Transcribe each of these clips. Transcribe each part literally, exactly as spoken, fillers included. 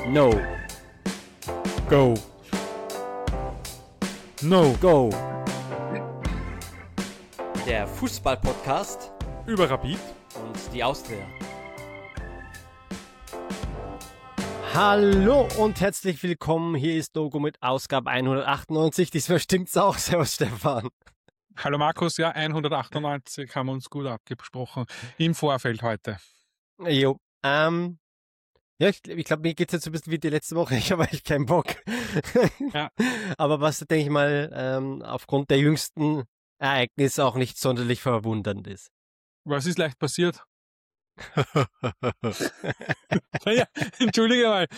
No. Go. No. Go. Der Fußball-Podcast Über Rapid und die Austria. Hallo und herzlich willkommen. Hier ist Dogo mit Ausgabe hundertachtundneunzig. Diesmal stimmt's auch. Servus, Stefan. Hallo Markus, ja, hundertachtundneunzig haben wir uns gut abgesprochen im Vorfeld heute. Jo, ähm, ja, ich, ich glaube, mir geht's jetzt so ein bisschen wie die letzte Woche. Ich habe eigentlich keinen Bock. Ja. Aber was, denke ich mal, ähm, aufgrund der jüngsten Ereignisse auch nicht sonderlich verwundernd ist. Was ist leicht passiert? Ja, entschuldige mal.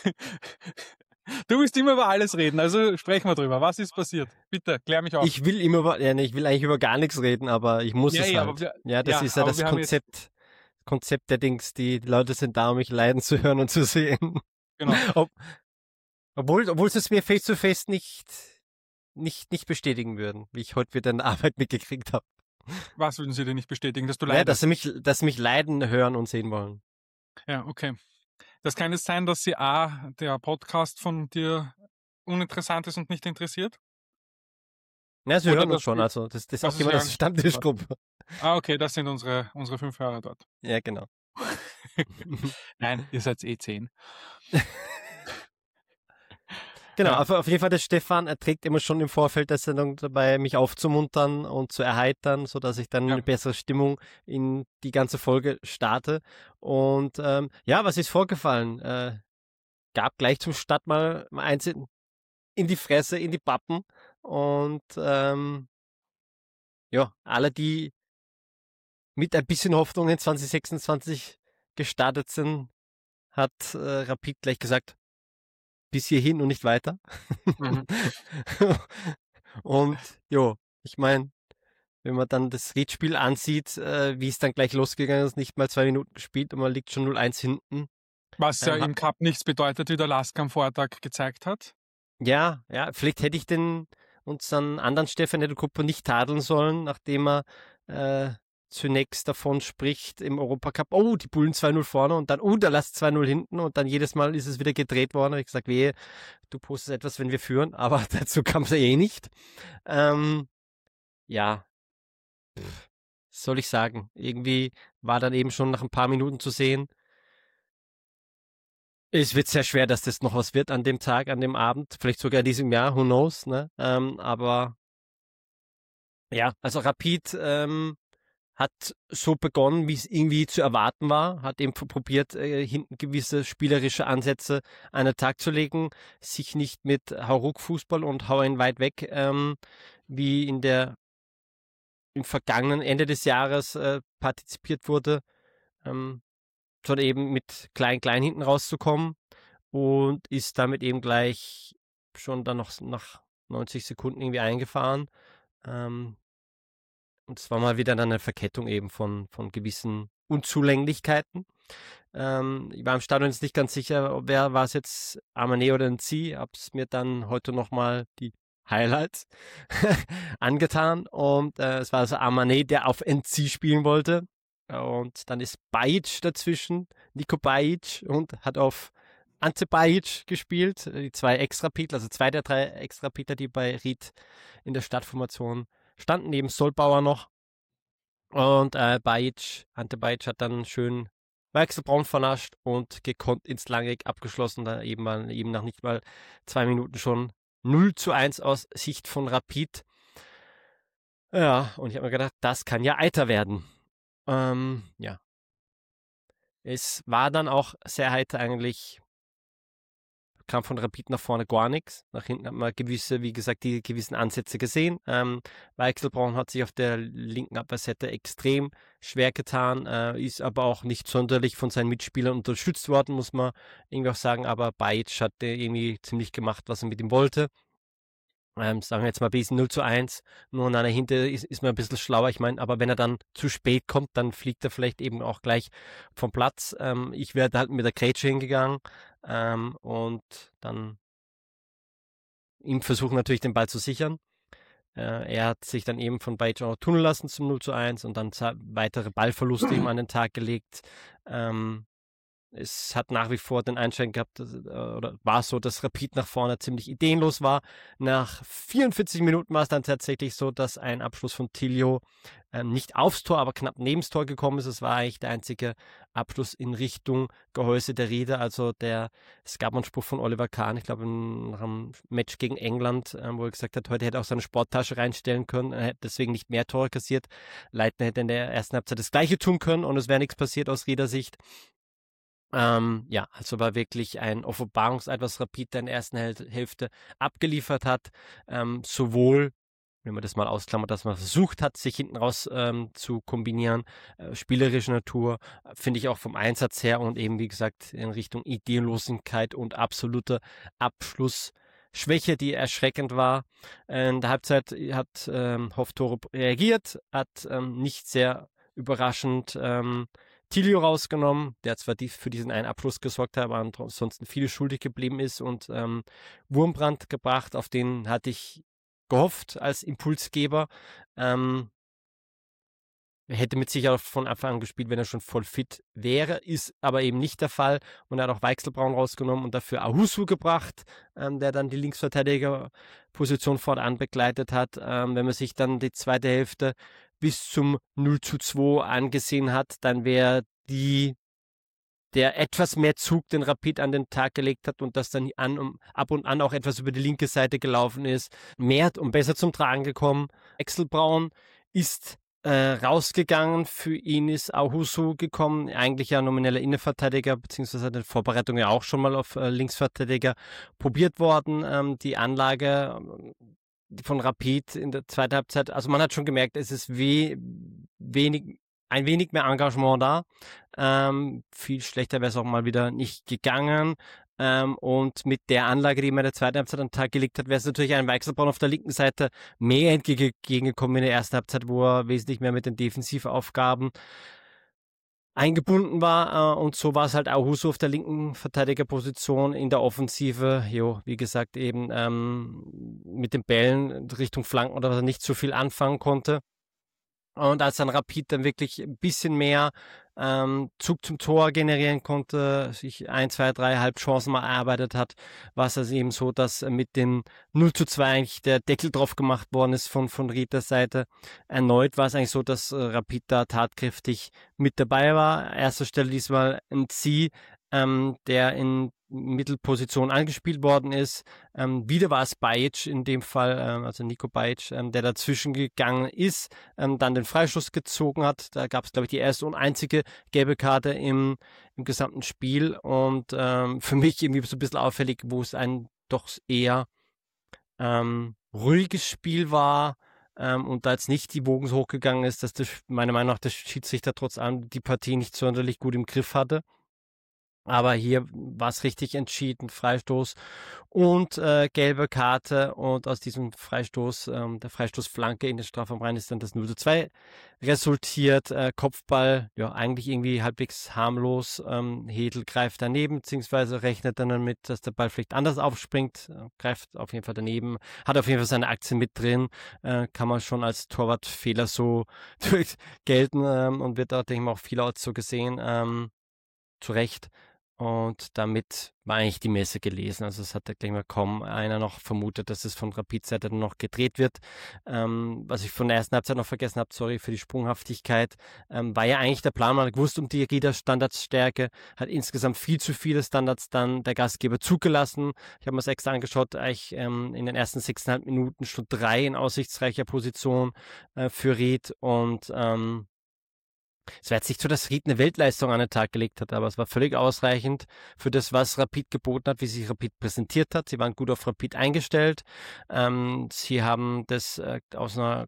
Du willst immer über alles reden, also sprechen wir drüber. Was ist passiert? Bitte, klär mich auf. Ich will immer über, ja, nee, ich will eigentlich über gar nichts reden, aber ich muss Ja, es ja, halt. aber wir- ja, das ja, ist ja aber das wir haben Konzept, Konzept der Dings. Die, die Leute sind da, um mich leiden zu hören und zu sehen. Genau. Ob, obwohl, obwohl sie es mir face to face nicht, nicht, nicht bestätigen würden, wie ich heute wieder in der Arbeit mitgekriegt habe. Was würden Sie denn nicht bestätigen, dass du Ja, leidest? dass sie mich, dass sie mich leiden, hören und sehen wollen. Ja, okay. Das kann es sein, dass Sie A, der Podcast von dir uninteressant ist und nicht interessiert? Ja, sie Oder hören uns dass schon, die- also das, das ist dass auch sie jemand aus sagen- der Stammtischgruppe. Ah, okay, das sind unsere, unsere fünf Hörer dort. Ja, genau. Nein, ihr seid eh zehn. Genau, Ja. auf, auf jeden Fall, der Stefan erträgt immer schon im Vorfeld der Sendung dabei, mich aufzumuntern und zu erheitern, sodass ich dann Ja. eine bessere Stimmung in die ganze Folge starte. Und ähm, ja, was ist vorgefallen? Äh, gab gleich zum Start mal eins in, in die Fresse, in die Pappen. Und ähm, ja, alle, die mit ein bisschen Hoffnung in zwanzig sechsundzwanzig gestartet sind, hat äh, Rapid gleich gesagt, bis hierhin und nicht weiter. Mhm. Und jo, ich meine, wenn man dann das Riedspiel ansieht, äh, wie es dann gleich losgegangen ist, nicht mal zwei Minuten gespielt und man liegt schon null eins hinten. Was ja Ähm, im Cup nichts bedeutet, wie der Lask am Vortag gezeigt hat. Ja, ja, vielleicht hätte ich den unseren anderen Stefan Nedelkupper nicht tadeln sollen, nachdem er äh, zunächst davon spricht im Europacup, oh, die Bullen zwei null vorne und dann, oh, da lasst zwei null hinten und dann jedes Mal ist es wieder gedreht worden. Ich gesagt, wehe, du postest etwas, wenn wir führen, aber dazu kam es ja eh nicht. Ähm, ja, Pff, was soll ich sagen? Irgendwie war dann eben schon nach ein paar Minuten zu sehen, es wird sehr schwer, dass das noch was wird an dem Tag, an dem Abend, vielleicht sogar in diesem Jahr, who knows, ne? Ähm, aber ja, also Rapid ähm, hat so begonnen, wie es irgendwie zu erwarten war, hat eben probiert, äh, hinten gewisse spielerische Ansätze an den Tag zu legen, sich nicht mit Hauruck-Fußball und hau ihn weit weg, ähm, wie in der im vergangenen Ende des Jahres äh, partizipiert wurde, ähm, sondern eben mit klein-klein hinten rauszukommen und ist damit eben gleich schon dann noch nach neunzig Sekunden irgendwie eingefahren. Ähm, und es war mal wieder dann eine Verkettung eben von, von gewissen Unzulänglichkeiten. Ähm, ich war im Stadion jetzt nicht ganz sicher, wer war es jetzt, Amane oder Nzi, habe es mir dann heute nochmal die Highlights angetan und äh, es war also Amane, der auf Nzi spielen wollte und dann ist Bajic dazwischen, Nico Bajic und hat auf Ante Bajic gespielt, die zwei Extrapitler, also zwei der drei Extrapitler, die bei Ried in der Startformation standen, neben Solbauer noch. Und äh, Bajic, Ante Bajic hat dann schön Weichselbraun vernascht und gekonnt ins Langeck abgeschlossen. Da eben, waren eben nach nicht mal zwei Minuten schon null zu eins aus Sicht von Rapid. Ja, und ich habe mir gedacht, das kann ja Eiter werden. Ähm, ja. Es war dann auch sehr heiter eigentlich. Kam von Rapid nach vorne gar nichts. Nach hinten hat man gewisse, wie gesagt, die gewissen Ansätze gesehen. Ähm, Weichselbraun hat sich auf der linken Abwehrseite extrem schwer getan, äh, ist aber auch nicht sonderlich von seinen Mitspielern unterstützt worden, muss man irgendwie auch sagen. Aber Bajic hat irgendwie ziemlich gemacht, was er mit ihm wollte. Ähm, sagen wir jetzt mal bis null zu eins, nur an einer Hinter ist, ist man ein bisschen schlauer. Ich meine, aber wenn er dann zu spät kommt, dann fliegt er vielleicht eben auch gleich vom Platz. Ähm, ich wäre halt mit der Grätsche hingegangen ähm, und dann ihm versuchen natürlich den Ball zu sichern. Äh, er hat sich dann eben von Bajic auch tunneln lassen zum null zu eins und dann weitere Ballverluste ihm an den Tag gelegt. Ähm, es hat nach wie vor den Einschein gehabt, dass, oder war so, dass Rapid nach vorne ziemlich ideenlos war. Nach vierundvierzig Minuten war es dann tatsächlich so, dass ein Abschluss von Tilio ähm, nicht aufs Tor, aber knapp neben das Tor gekommen ist. Es war eigentlich der einzige Abschluss in Richtung Gehäuse der Rieder. Also der, es gab einen Spruch von Oliver Kahn, ich glaube nach einem Match gegen England, ähm, wo er gesagt hat, heute hätte er auch seine Sporttasche reinstellen können, er hätte deswegen nicht mehr Tore kassiert. Leitner hätte in der ersten Halbzeit das Gleiche tun können und es wäre nichts passiert aus Rieder Sicht. Ähm, ja, also war wirklich ein Offenbarungseid, was Rapid in der ersten Hälfte abgeliefert hat. Ähm, sowohl, wenn man das mal ausklammert, dass man versucht hat, sich hinten raus ähm, zu kombinieren, äh, spielerische Natur, äh, finde ich auch vom Einsatz her und eben, wie gesagt, in Richtung Ideenlosigkeit und absolute Abschlussschwäche, die erschreckend war. In der Halbzeit hat ähm, Hoftorup reagiert, hat ähm, nicht sehr überraschend ähm, Tilio rausgenommen, der zwar die, für diesen einen Abschluss gesorgt hat, aber ansonsten viel schuldig geblieben ist und ähm, Wurmbrand gebracht, auf den hatte ich gehofft als Impulsgeber. Ähm, er hätte mit Sicherheit von Anfang an gespielt, wenn er schon voll fit wäre, ist aber eben nicht der Fall und er hat auch Weichselbraun rausgenommen und dafür Ahusu gebracht, ähm, der dann die Linksverteidigerposition fortan begleitet hat. Ähm, wenn man sich dann die zweite Hälfte bis zum null zu zwei angesehen hat, dann wäre die der etwas mehr Zug den Rapid an den Tag gelegt hat und das dann an, um, ab und an auch etwas über die linke Seite gelaufen ist, mehr und besser zum Tragen gekommen. Weichselbraun ist äh, rausgegangen, für ihn ist Ahusu gekommen, eigentlich ja nomineller Innenverteidiger, beziehungsweise in der Vorbereitung ja auch schon mal auf äh, Linksverteidiger probiert worden. Ähm, die Anlage von Rapid in der zweiten Halbzeit, also man hat schon gemerkt, es ist we wenig, ein wenig mehr Engagement da. Ähm, viel schlechter wäre es auch mal wieder nicht gegangen. Ähm, und mit der Anlage, die man in der zweiten Halbzeit an den Tag gelegt hat, wäre es natürlich ein Weichselbraun auf der linken Seite mehr entgegengekommen in der ersten Halbzeit, wo er wesentlich mehr mit den Defensivaufgaben eingebunden war äh, und so war es halt Ahusu auf der linken Verteidigerposition in der Offensive. Jo, wie gesagt, eben ähm, mit den Bällen Richtung Flanken oder was er nicht so viel anfangen konnte. Und als dann Rapid dann wirklich ein bisschen mehr ähm, Zug zum Tor generieren konnte, sich ein, zwei, drei Halbchancen mal erarbeitet hat, war es also eben so, dass mit dem null zu zwei eigentlich der Deckel drauf gemacht worden ist von, von Rieders Seite. Erneut war es eigentlich so, dass äh, Rapid da tatkräftig mit dabei war. An erster Stelle diesmal ein Zieh, ähm, der in Mittelposition angespielt worden ist. Ähm, wieder war es Bajic in dem Fall, ähm, also Nico Bajic, ähm, der dazwischen gegangen ist, ähm, dann den Freistoß gezogen hat. Da gab es, glaube ich, die erste und einzige gelbe Karte im, im gesamten Spiel und ähm, für mich irgendwie so ein bisschen auffällig, wo es ein doch eher ähm, ruhiges Spiel war ähm, und da jetzt nicht die Wogen so hochgegangen ist, dass das, meiner Meinung nach der Schiedsrichter trotz allem die Partie nicht sonderlich gut im Griff hatte. Aber hier war es richtig entschieden, Freistoß und äh, gelbe Karte und aus diesem Freistoß, ähm, der Freistoßflanke in den Strafraum rein ist dann das null zu zwei resultiert. Äh, Kopfball, ja eigentlich irgendwie halbwegs harmlos. Ähm, Hedl greift daneben, beziehungsweise rechnet dann damit, dass der Ball vielleicht anders aufspringt, äh, greift auf jeden Fall daneben, hat auf jeden Fall seine Aktien mit drin, äh, kann man schon als Torwartfehler so gelten ähm, und wird da, denke ich mal, auch vielerorts so gesehen, ähm, zu Recht. Und damit war eigentlich die Messe gelesen. Also es hat da gleich mal kaum einer noch vermutet, dass es von Rapid-Seite noch gedreht wird. Ähm, was ich von der ersten Halbzeit noch vergessen habe, sorry für die Sprunghaftigkeit, ähm, war ja eigentlich der Plan, man hat gewusst um die Rieder-Standardsstärke, hat insgesamt viel zu viele Standards dann der Gastgeber zugelassen. Ich habe mir das extra angeschaut, eigentlich ähm, in den ersten sechseinhalb Minuten schon drei in aussichtsreicher Position äh, für Ried und ähm, es war jetzt nicht so, dass Ried eine Weltleistung an den Tag gelegt hat, aber es war völlig ausreichend für das, was Rapid geboten hat, wie sich Rapid präsentiert hat. Sie waren gut auf Rapid eingestellt. Ähm, sie haben das äh, aus einer,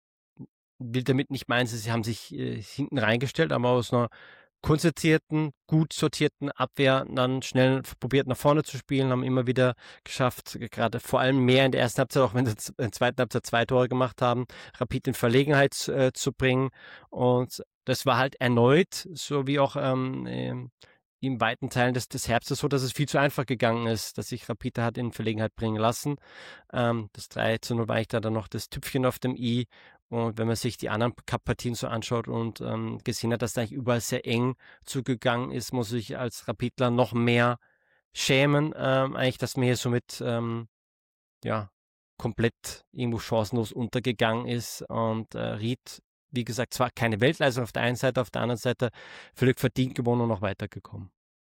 will damit nicht meinen, sie haben sich äh, hinten reingestellt, aber aus einer konzertierten, gut sortierten Abwehr dann schnell probiert nach vorne zu spielen, haben immer wieder geschafft, gerade vor allem mehr in der ersten Halbzeit, auch wenn sie in der zweiten Halbzeit zwei Tore gemacht haben, Rapid in Verlegenheit äh, zu bringen und das war halt erneut, so wie auch ähm, ähm, in weiten Teilen des, des Herbstes so, dass es viel zu einfach gegangen ist, dass sich Rapid hat in Verlegenheit bringen lassen. Ähm, das drei zu null war ich da dann noch das Tüpfchen auf dem i Und wenn man sich die anderen Cup-Partien so anschaut und ähm, gesehen hat, dass da eigentlich überall sehr eng zugegangen ist, muss ich als Rapidler noch mehr schämen, ähm, eigentlich, dass mir hier somit ähm, ja, komplett irgendwo chancenlos untergegangen ist. Und äh, Ried, wie gesagt, zwar keine Weltleistung auf der einen Seite, auf der anderen Seite völlig verdient gewonnen und noch weitergekommen.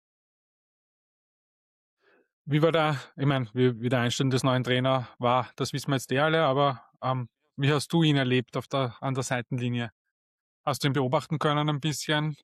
Wie war da, ich meine, wie, wie der Einstand des neuen Trainer war, das wissen wir jetzt eh alle, aber ähm, wie hast du ihn erlebt auf der, an der Seitenlinie? Hast du ihn beobachten können ein bisschen?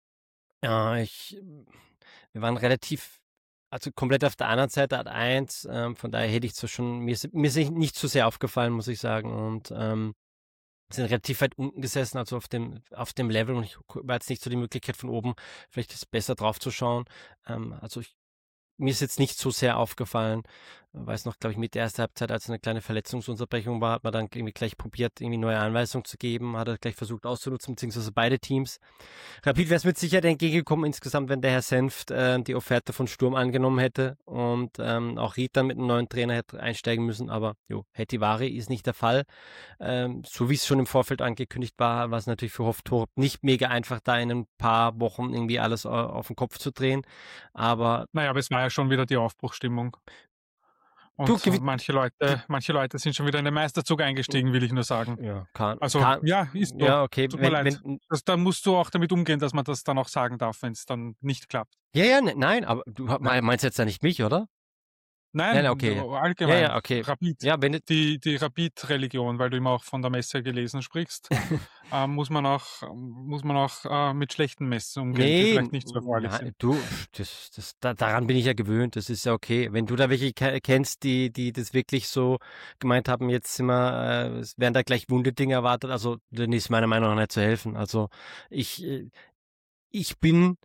Ja, ich, wir waren relativ, also komplett auf der anderen Seite Art eins, ähm, von daher hätte ich zwar schon, mir ist, mir ist nicht so sehr aufgefallen, muss ich sagen, und ähm, sind relativ weit unten gesessen, also auf dem, auf dem Level, und ich war jetzt nicht so die Möglichkeit von oben, vielleicht ist besser drauf zu schauen. Ähm, also ich, mir ist jetzt nicht so sehr aufgefallen. Ich weiß noch, glaube ich, mit der ersten Halbzeit, als eine kleine Verletzungsunterbrechung war, hat man dann irgendwie gleich probiert, irgendwie neue Anweisungen zu geben, hat er gleich versucht auszunutzen, beziehungsweise beide Teams. Rapid wäre es mit Sicherheit entgegengekommen insgesamt, wenn der Herr Senft äh, die Offerte von Sturm angenommen hätte und ähm, auch Ried dann mit einem neuen Trainer hätte einsteigen müssen, aber jo, Hetivari ist nicht der Fall. Ähm, so wie es schon im Vorfeld angekündigt war, war es natürlich für Hoftorp nicht mega einfach, da in ein paar Wochen irgendwie alles äh, auf den Kopf zu drehen, aber Naja, aber es war ja schon wieder die Aufbruchstimmung. Und du, gewi- manche Leute, manche Leute sind schon wieder in den Meisterzug eingestiegen, will ich nur sagen. ja, kann, Also, kann, ja, ist so. ja, okay, Tut mir wenn, leid. wenn, Das, da musst du auch damit umgehen, dass man das dann auch sagen darf, wenn es dann nicht klappt. ja, ja, ne, nein, aber du Ja. meinst jetzt ja nicht mich, oder? Nein, Nein, okay. du- Ja, allgemein. ja, okay. Rapid. Ja, wenn, Die, die Rapid-Religion, weil du immer auch von der Messe gelesen sprichst, ähm, muss man auch, muss man auch äh, mit schlechten Messen umgehen, die nee, vielleicht nicht so erfreulich nein, sind. du, das, das, da, daran bin ich ja gewöhnt, das ist ja okay. Wenn du da welche ke- kennst, die, die das wirklich so gemeint haben, jetzt sind wir, äh, es werden da gleich wunde Dinge erwartet, also dann ist meiner Meinung nach nicht zu helfen. Also ich, äh, ich bin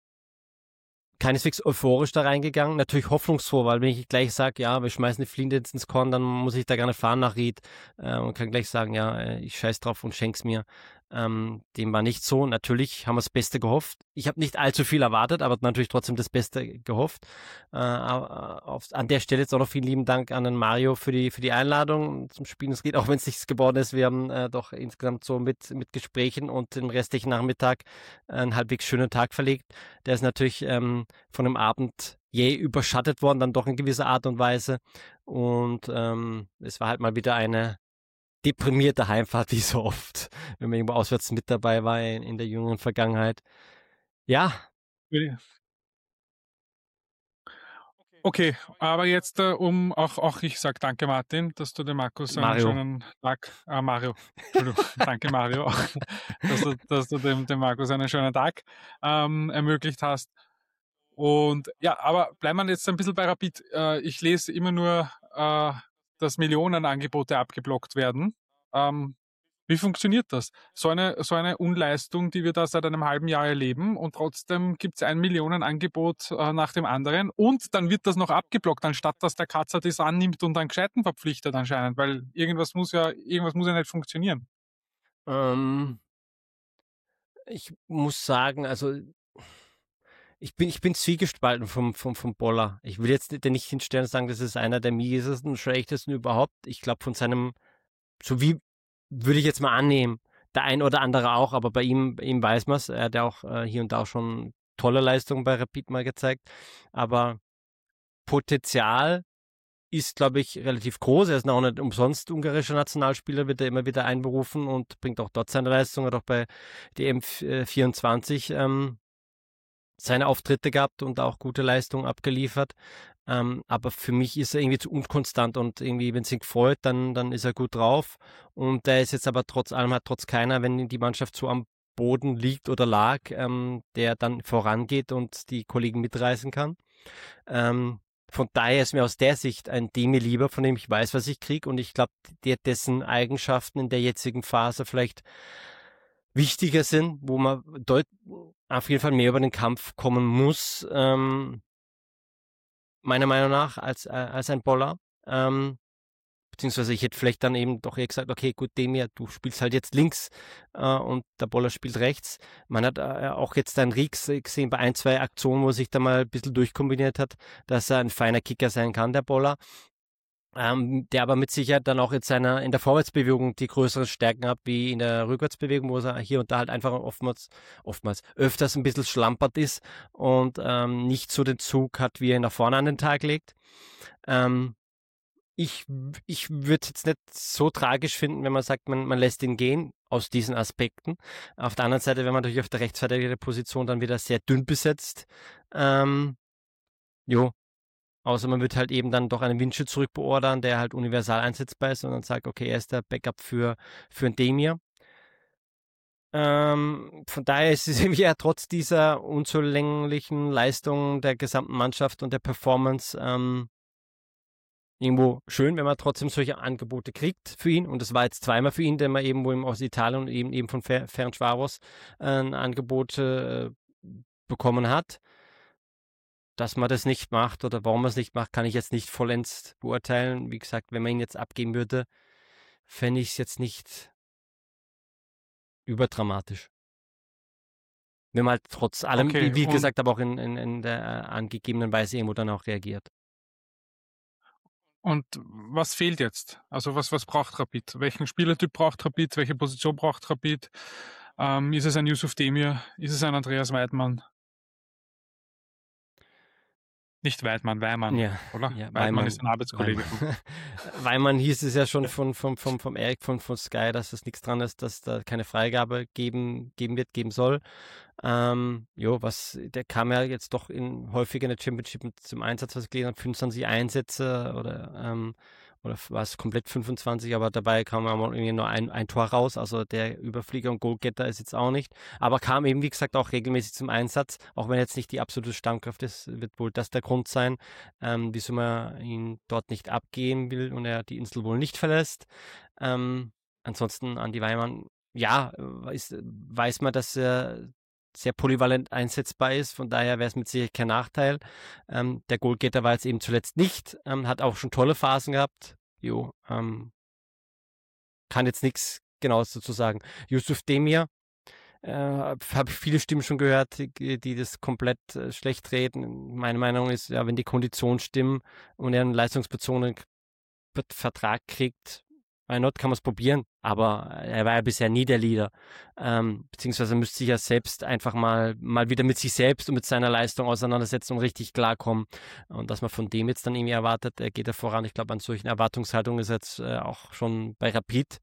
keineswegs euphorisch da reingegangen, natürlich hoffnungsfroh, weil wenn ich gleich sage, ja, wir schmeißen die Flinte jetzt ins Korn, dann muss ich da gerne fahren nach Ried äh, und kann gleich sagen, ja, äh, ich scheiß drauf und schenk's mir. Ähm, dem war nicht so. Natürlich haben wir das Beste gehofft. Ich habe nicht allzu viel erwartet, aber natürlich trotzdem das Beste gehofft. Äh, auf, an der Stelle jetzt auch noch vielen lieben Dank an den Mario für die für die Einladung zum Spielen des Ried, auch wenn es nichts geworden ist. Wir haben äh, doch insgesamt so mit mit Gesprächen und den restlichen Nachmittag einen halbwegs schönen Tag verlegt. Der ist natürlich ähm, von dem Abend je überschattet worden, dann doch in gewisser Art und Weise. Und ähm, es war halt mal wieder eine deprimierte Heimfahrt, wie so oft, wenn man irgendwo auswärts mit dabei war in, in der jüngeren Vergangenheit. Ja, Okay, aber jetzt äh, um auch, auch ich sage danke Martin, dass du dem Markus einen Mario. schönen Tag, äh, Mario, Entschuldigung, danke Mario, dass du, dass du dem, dem Markus einen schönen Tag ähm, ermöglicht hast. Und ja, aber bleiben wir jetzt ein bisschen bei Rapid. Äh, ich lese immer nur, äh, dass Millionenangebote abgeblockt werden. Ähm, wie funktioniert das? So eine, so eine Unleistung, die wir da seit einem halben Jahr erleben, und trotzdem gibt es ein Millionenangebot äh, nach dem anderen, und dann wird das noch abgeblockt, anstatt dass der Katzer das annimmt und einen Gescheiten verpflichtet anscheinend, weil irgendwas muss ja, irgendwas muss ja nicht funktionieren. Ähm, ich muss sagen, also ich bin, ich bin zwiegespalten vom, vom, vom Boller. Ich will jetzt nicht hinstellen und sagen, das ist einer der miesesten, schlechtesten überhaupt. Ich glaube, von seinem, so wie würde ich jetzt mal annehmen, der ein oder andere auch, aber bei ihm, bei ihm weiß man es. Er hat ja auch äh, hier und da auch schon tolle Leistungen bei Rapid mal gezeigt. Aber Potenzial ist, glaube ich, relativ groß. Er ist auch nicht umsonst ungarischer Nationalspieler, wird er immer wieder einberufen und bringt auch dort seine Leistung. Hat auch bei D M vierundzwanzig ähm, seine Auftritte gehabt und auch gute Leistungen abgeliefert. Ähm, aber für mich ist er irgendwie zu unkonstant, und irgendwie, wenn es ihn gefreut, dann, dann ist er gut drauf. Und der ist jetzt aber trotz allem, hat trotz keiner, wenn die Mannschaft so am Boden liegt oder lag, ähm, der dann vorangeht und die Kollegen mitreißen kann. Ähm, von daher ist mir aus der Sicht ein Demi lieber, von dem ich weiß, was ich kriege, und ich glaube, dessen Eigenschaften in der jetzigen Phase vielleicht wichtiger sind, wo man deut auf jeden Fall mehr über den Kampf kommen muss, ähm, meiner Meinung nach, als, äh, als ein Boller. Ähm, beziehungsweise ich hätte vielleicht dann eben doch eher gesagt, okay, gut, Demir, du spielst halt jetzt links äh, und der Boller spielt rechts. Man hat äh, auch jetzt einen Rix gesehen bei ein, zwei Aktionen, wo er sich da mal ein bisschen durchkombiniert hat, dass er ein feiner Kicker sein kann, der Boller. ähm, der aber mit Sicherheit dann auch jetzt seiner in der Vorwärtsbewegung die größeren Stärken hat, wie in der Rückwärtsbewegung, wo er hier und da halt einfach oftmals, oftmals öfters ein bisschen schlampert ist und ähm, nicht so den Zug hat, wie er ihn nach vorne an den Tag legt. Ähm, ich ich würde es jetzt nicht so tragisch finden, wenn man sagt, man, man lässt ihn gehen aus diesen Aspekten. Auf der anderen Seite, wenn man natürlich auf der Rechtsverteidigerposition dann wieder sehr dünn besetzt, ähm, jo, außer man wird halt eben dann doch einen Windschild zurückbeordern, der halt universal einsetzbar ist und dann sagt, okay, er ist der Backup für, für einen Demir. Ähm, von daher ist es ja trotz dieser unzulänglichen Leistung der gesamten Mannschaft und der Performance ähm, irgendwo schön, wenn man trotzdem solche Angebote kriegt für ihn. Und das war jetzt zweimal für ihn, denn man eben wohl aus Italien und eben, eben von Fer Ferencvaros äh, ein Angebot äh, bekommen hat. Dass man das nicht macht oder warum man es nicht macht, kann ich jetzt nicht vollends beurteilen. Wie gesagt, wenn man ihn jetzt abgeben würde, fände ich es jetzt nicht überdramatisch. Wenn man halt trotz allem, Okay, wie, wie und- gesagt, aber auch in, in, in der äh, angegebenen Weise irgendwo dann auch reagiert. Und was fehlt jetzt? Also was, was braucht Rapid? Welchen Spielertyp braucht Rapid? Welche Position braucht Rapid? Ähm, ist es ein Yusuf Demir? Ist es ein Andreas Weidmann? Nicht Weidmann, Weimann, Ja, oder? ja, Weidmann Weimann, ist ein Arbeitskollege. Weimann. Weimann hieß es ja schon von, von, von, vom Eric von, von Sky, dass es nichts dran ist, dass da keine Freigabe geben, geben wird, geben soll. Ähm, jo, was, der kam ja jetzt doch in, häufiger in der Championship zum Einsatz, was ich gelesen habe, fünfundzwanzig Einsätze oder, ähm, oder war es komplett fünfundzwanzig, aber dabei kam auch irgendwie nur ein, ein Tor raus, also der Überflieger und Goalgetter ist jetzt auch nicht, aber kam eben, wie gesagt, auch regelmäßig zum Einsatz, auch wenn jetzt nicht die absolute Stammkraft ist, wird wohl das der Grund sein, ähm, wieso man ihn dort nicht abgeben will und er die Insel wohl nicht verlässt. Ähm, ansonsten Andi Weimann, ja, weiß, weiß man, dass er sehr polyvalent einsetzbar ist, von daher wäre es mit Sicherheit kein Nachteil. Ähm, der Goalgetter war jetzt eben zuletzt nicht, ähm, hat auch schon tolle Phasen gehabt. Jo, ähm, kann jetzt nichts Genaues dazu sagen. Yusuf Demir, äh, habe viele Stimmen schon gehört, die, die das komplett äh, schlecht reden. Meine Meinung ist, ja, wenn die Konditionen stimmen und er einen leistungsbezogenen Vertrag kriegt, why not, kann man es probieren, aber er war ja bisher nie der Leader, ähm, beziehungsweise müsste sich ja selbst einfach mal, mal wieder mit sich selbst und mit seiner Leistung auseinandersetzen und richtig klarkommen und dass man von dem jetzt dann irgendwie erwartet, er geht ja voran, ich glaube an solchen Erwartungshaltungen ist jetzt äh, auch schon bei Rapid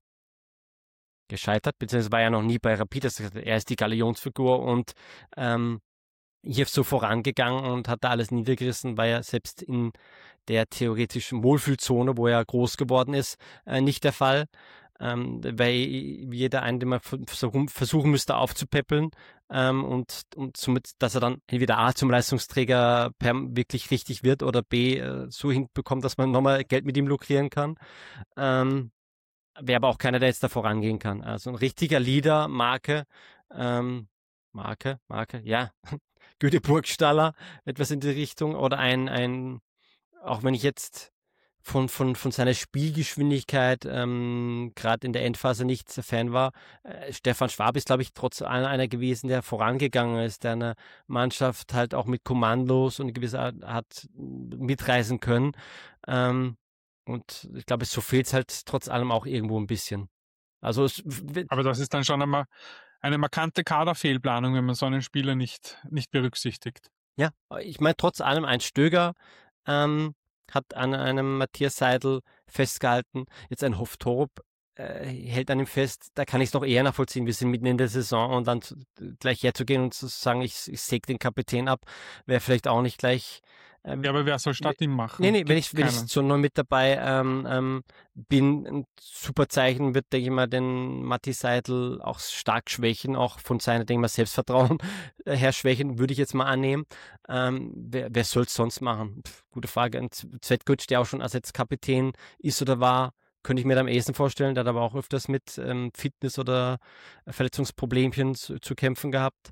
gescheitert, beziehungsweise war ja noch nie bei Rapid, das heißt, er ist die Galionsfigur und ähm, hier so vorangegangen und hat da alles niedergerissen, war ja selbst in der theoretischen Wohlfühlzone, wo er groß geworden ist, äh, nicht der Fall. Ähm, weil jeder einen, den man versuchen, versuchen müsste aufzupäppeln ähm, und, und somit, dass er dann entweder A zum Leistungsträger per wirklich richtig wird oder B äh, so hinbekommt, dass man nochmal Geld mit ihm lukrieren kann. Ähm, Wäre aber auch keiner, der jetzt da vorangehen kann. Also ein richtiger Leader, Marke, ähm, Marke, Marke, ja, Goethe Burgstaller, etwas in die Richtung oder ein, ein, auch wenn ich jetzt von, von, von seiner Spielgeschwindigkeit ähm, gerade in der Endphase nicht so Fan war, äh, Stefan Schwab ist, glaube ich, trotz einer, einer gewesen, der vorangegangen ist, der eine Mannschaft halt auch mit Kommandos und gewisser Art hat mitreisen können. Ähm, und ich glaube, so fehlt es halt trotz allem auch irgendwo ein bisschen. Also es, Aber das ist dann schon einmal eine markante Kaderfehlplanung, wenn man so einen Spieler nicht, nicht berücksichtigt. Ja, ich meine, trotz allem ein Stöger ähm, hat an einem Matthias Seidel festgehalten. Jetzt ein Hoftorp äh, hält an ihm fest. Da kann ich es noch eher nachvollziehen. Wir sind mitten in der Saison und dann zu, gleich herzugehen und zu sagen, ich, ich säge den Kapitän ab, wäre vielleicht auch nicht gleich. Ähm, ja, aber wer soll statt ihm machen? Nee, nee, wenn ich, wenn ich so neu mit dabei ähm, ähm, bin, ein super Zeichen wird, denke ich mal, den Matti Seidel auch stark schwächen, auch von seiner, denke ich mal, Selbstvertrauen her schwächen, würde ich jetzt mal annehmen. Ähm, wer wer soll es sonst machen? Pff, gute Frage. Ein Zvetkovic, der auch schon Ersatzkapitän ist oder war, könnte ich mir da am ehesten vorstellen. Der hat aber auch öfters mit ähm, Fitness- oder Verletzungsproblemchen zu, zu kämpfen gehabt.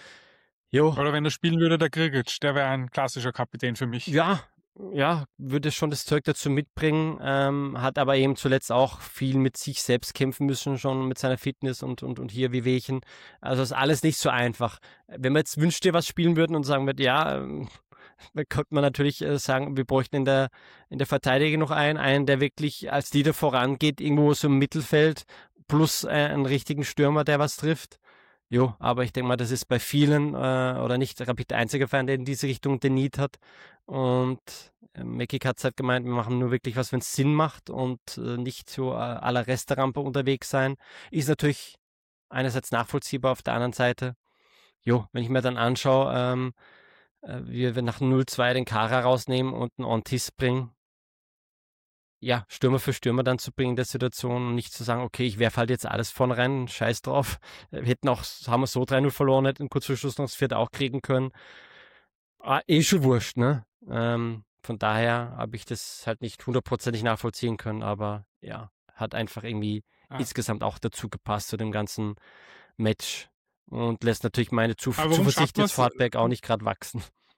Jo. Oder wenn er spielen würde, der Grigic, der wäre ein klassischer Kapitän für mich. Ja, ja, würde schon das Zeug dazu mitbringen, ähm, hat aber eben zuletzt auch viel mit sich selbst kämpfen müssen, schon mit seiner Fitness und, und, und hier wie Wehchen. Also ist alles nicht so einfach. Wenn wir jetzt Wünsch dir was spielen würden und sagen würden, ja, ähm, da könnte man natürlich äh, sagen, wir bräuchten in der, in der Verteidigung noch einen, einen, der wirklich als Leader vorangeht, irgendwo so im Mittelfeld, plus äh, einen richtigen Stürmer, der was trifft. Jo, aber ich denke mal, das ist bei vielen äh, oder nicht Rapid der einzige Verein, der in diese Richtung den Need hat. Und äh, Mekik hat halt gemeint, wir machen nur wirklich was, wenn es Sinn macht und äh, nicht so äh, à la Resterampe unterwegs sein. Ist natürlich einerseits nachvollziehbar, auf der anderen Seite, jo, wenn ich mir dann anschaue, ähm, äh, wie wir nach null zwei den Kara rausnehmen und einen Ontis bringen, ja, Stürmer für Stürmer dann zu bringen in der Situation und nicht zu sagen, okay, ich werfe halt jetzt alles von rein, scheiß drauf. Wir hätten auch, haben wir so drei null verloren, hätten kurz vor Schluss noch das vierte auch kriegen können. Ah, eh schon wurscht, ne? Ähm, von daher habe ich das halt nicht hundertprozentig nachvollziehen können, aber ja, hat einfach irgendwie Ah. insgesamt auch dazu gepasst zu dem ganzen Match und lässt natürlich meine Zuf Aber warum Zuversicht schafft jetzt vor man's- Hartberg auch nicht gerade wachsen.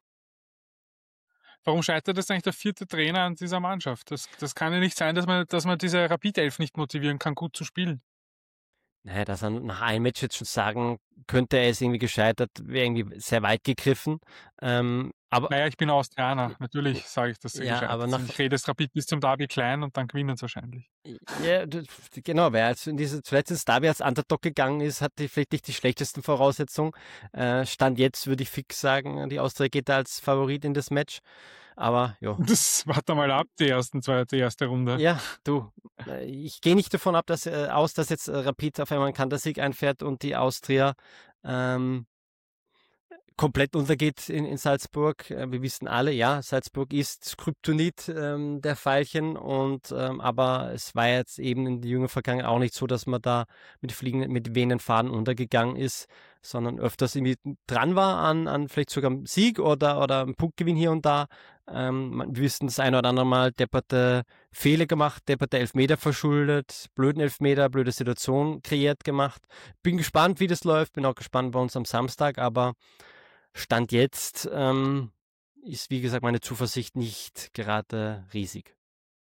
Warum scheitert das eigentlich der vierte Trainer an dieser Mannschaft? Das, das kann ja nicht sein, dass man, dass man diese Rapid-Elf nicht motivieren kann, gut zu spielen. Naja, dass er nach einem Match jetzt schon sagen könnte, er ist irgendwie gescheitert, wäre irgendwie sehr weit gegriffen. Ähm, aber Naja, ich bin Austrianer, natürlich sage ich, dass sie Ja, gescheitert aber sind. nach- Ich rede das Rapid bis zum Derby klein und dann gewinnen sie wahrscheinlich. ja, das- genau, wer als in diese zuletzt ins Derby als Underdog gegangen ist, hat die, vielleicht nicht die schlechtesten Voraussetzungen. Äh, Stand jetzt würde ich fix sagen, die Austria geht da als Favorit in das Match. Aber ja. Das warte mal ab, die ersten zwei, die erste Runde. Ja, du, äh, ich gehe nicht davon ab, dass, äh, aus, dass jetzt äh, Rapid auf einmal einen Kantersieg einfährt und die Austria ähm, komplett untergeht in, in Salzburg. Äh, Wir wissen alle, ja, Salzburg ist das Kryptonit ähm, der Veilchen und ähm, aber es war jetzt eben in der jüngeren Vergangenheit auch nicht so, dass man da mit fliegenden, mit wehenden Fahnen untergegangen ist, sondern öfters irgendwie dran war an, an vielleicht sogar einem Sieg oder, oder einem Punktgewinn hier und da. Ähm, man- wir wissen das eine oder andere Mal depperte Fehler gemacht, depperte Elfmeter verschuldet, blöden Elfmeter, blöde Situation kreiert gemacht. Bin gespannt, wie das läuft, bin auch gespannt bei uns am Samstag, aber Stand jetzt ähm, ist, wie gesagt, meine Zuversicht nicht gerade riesig.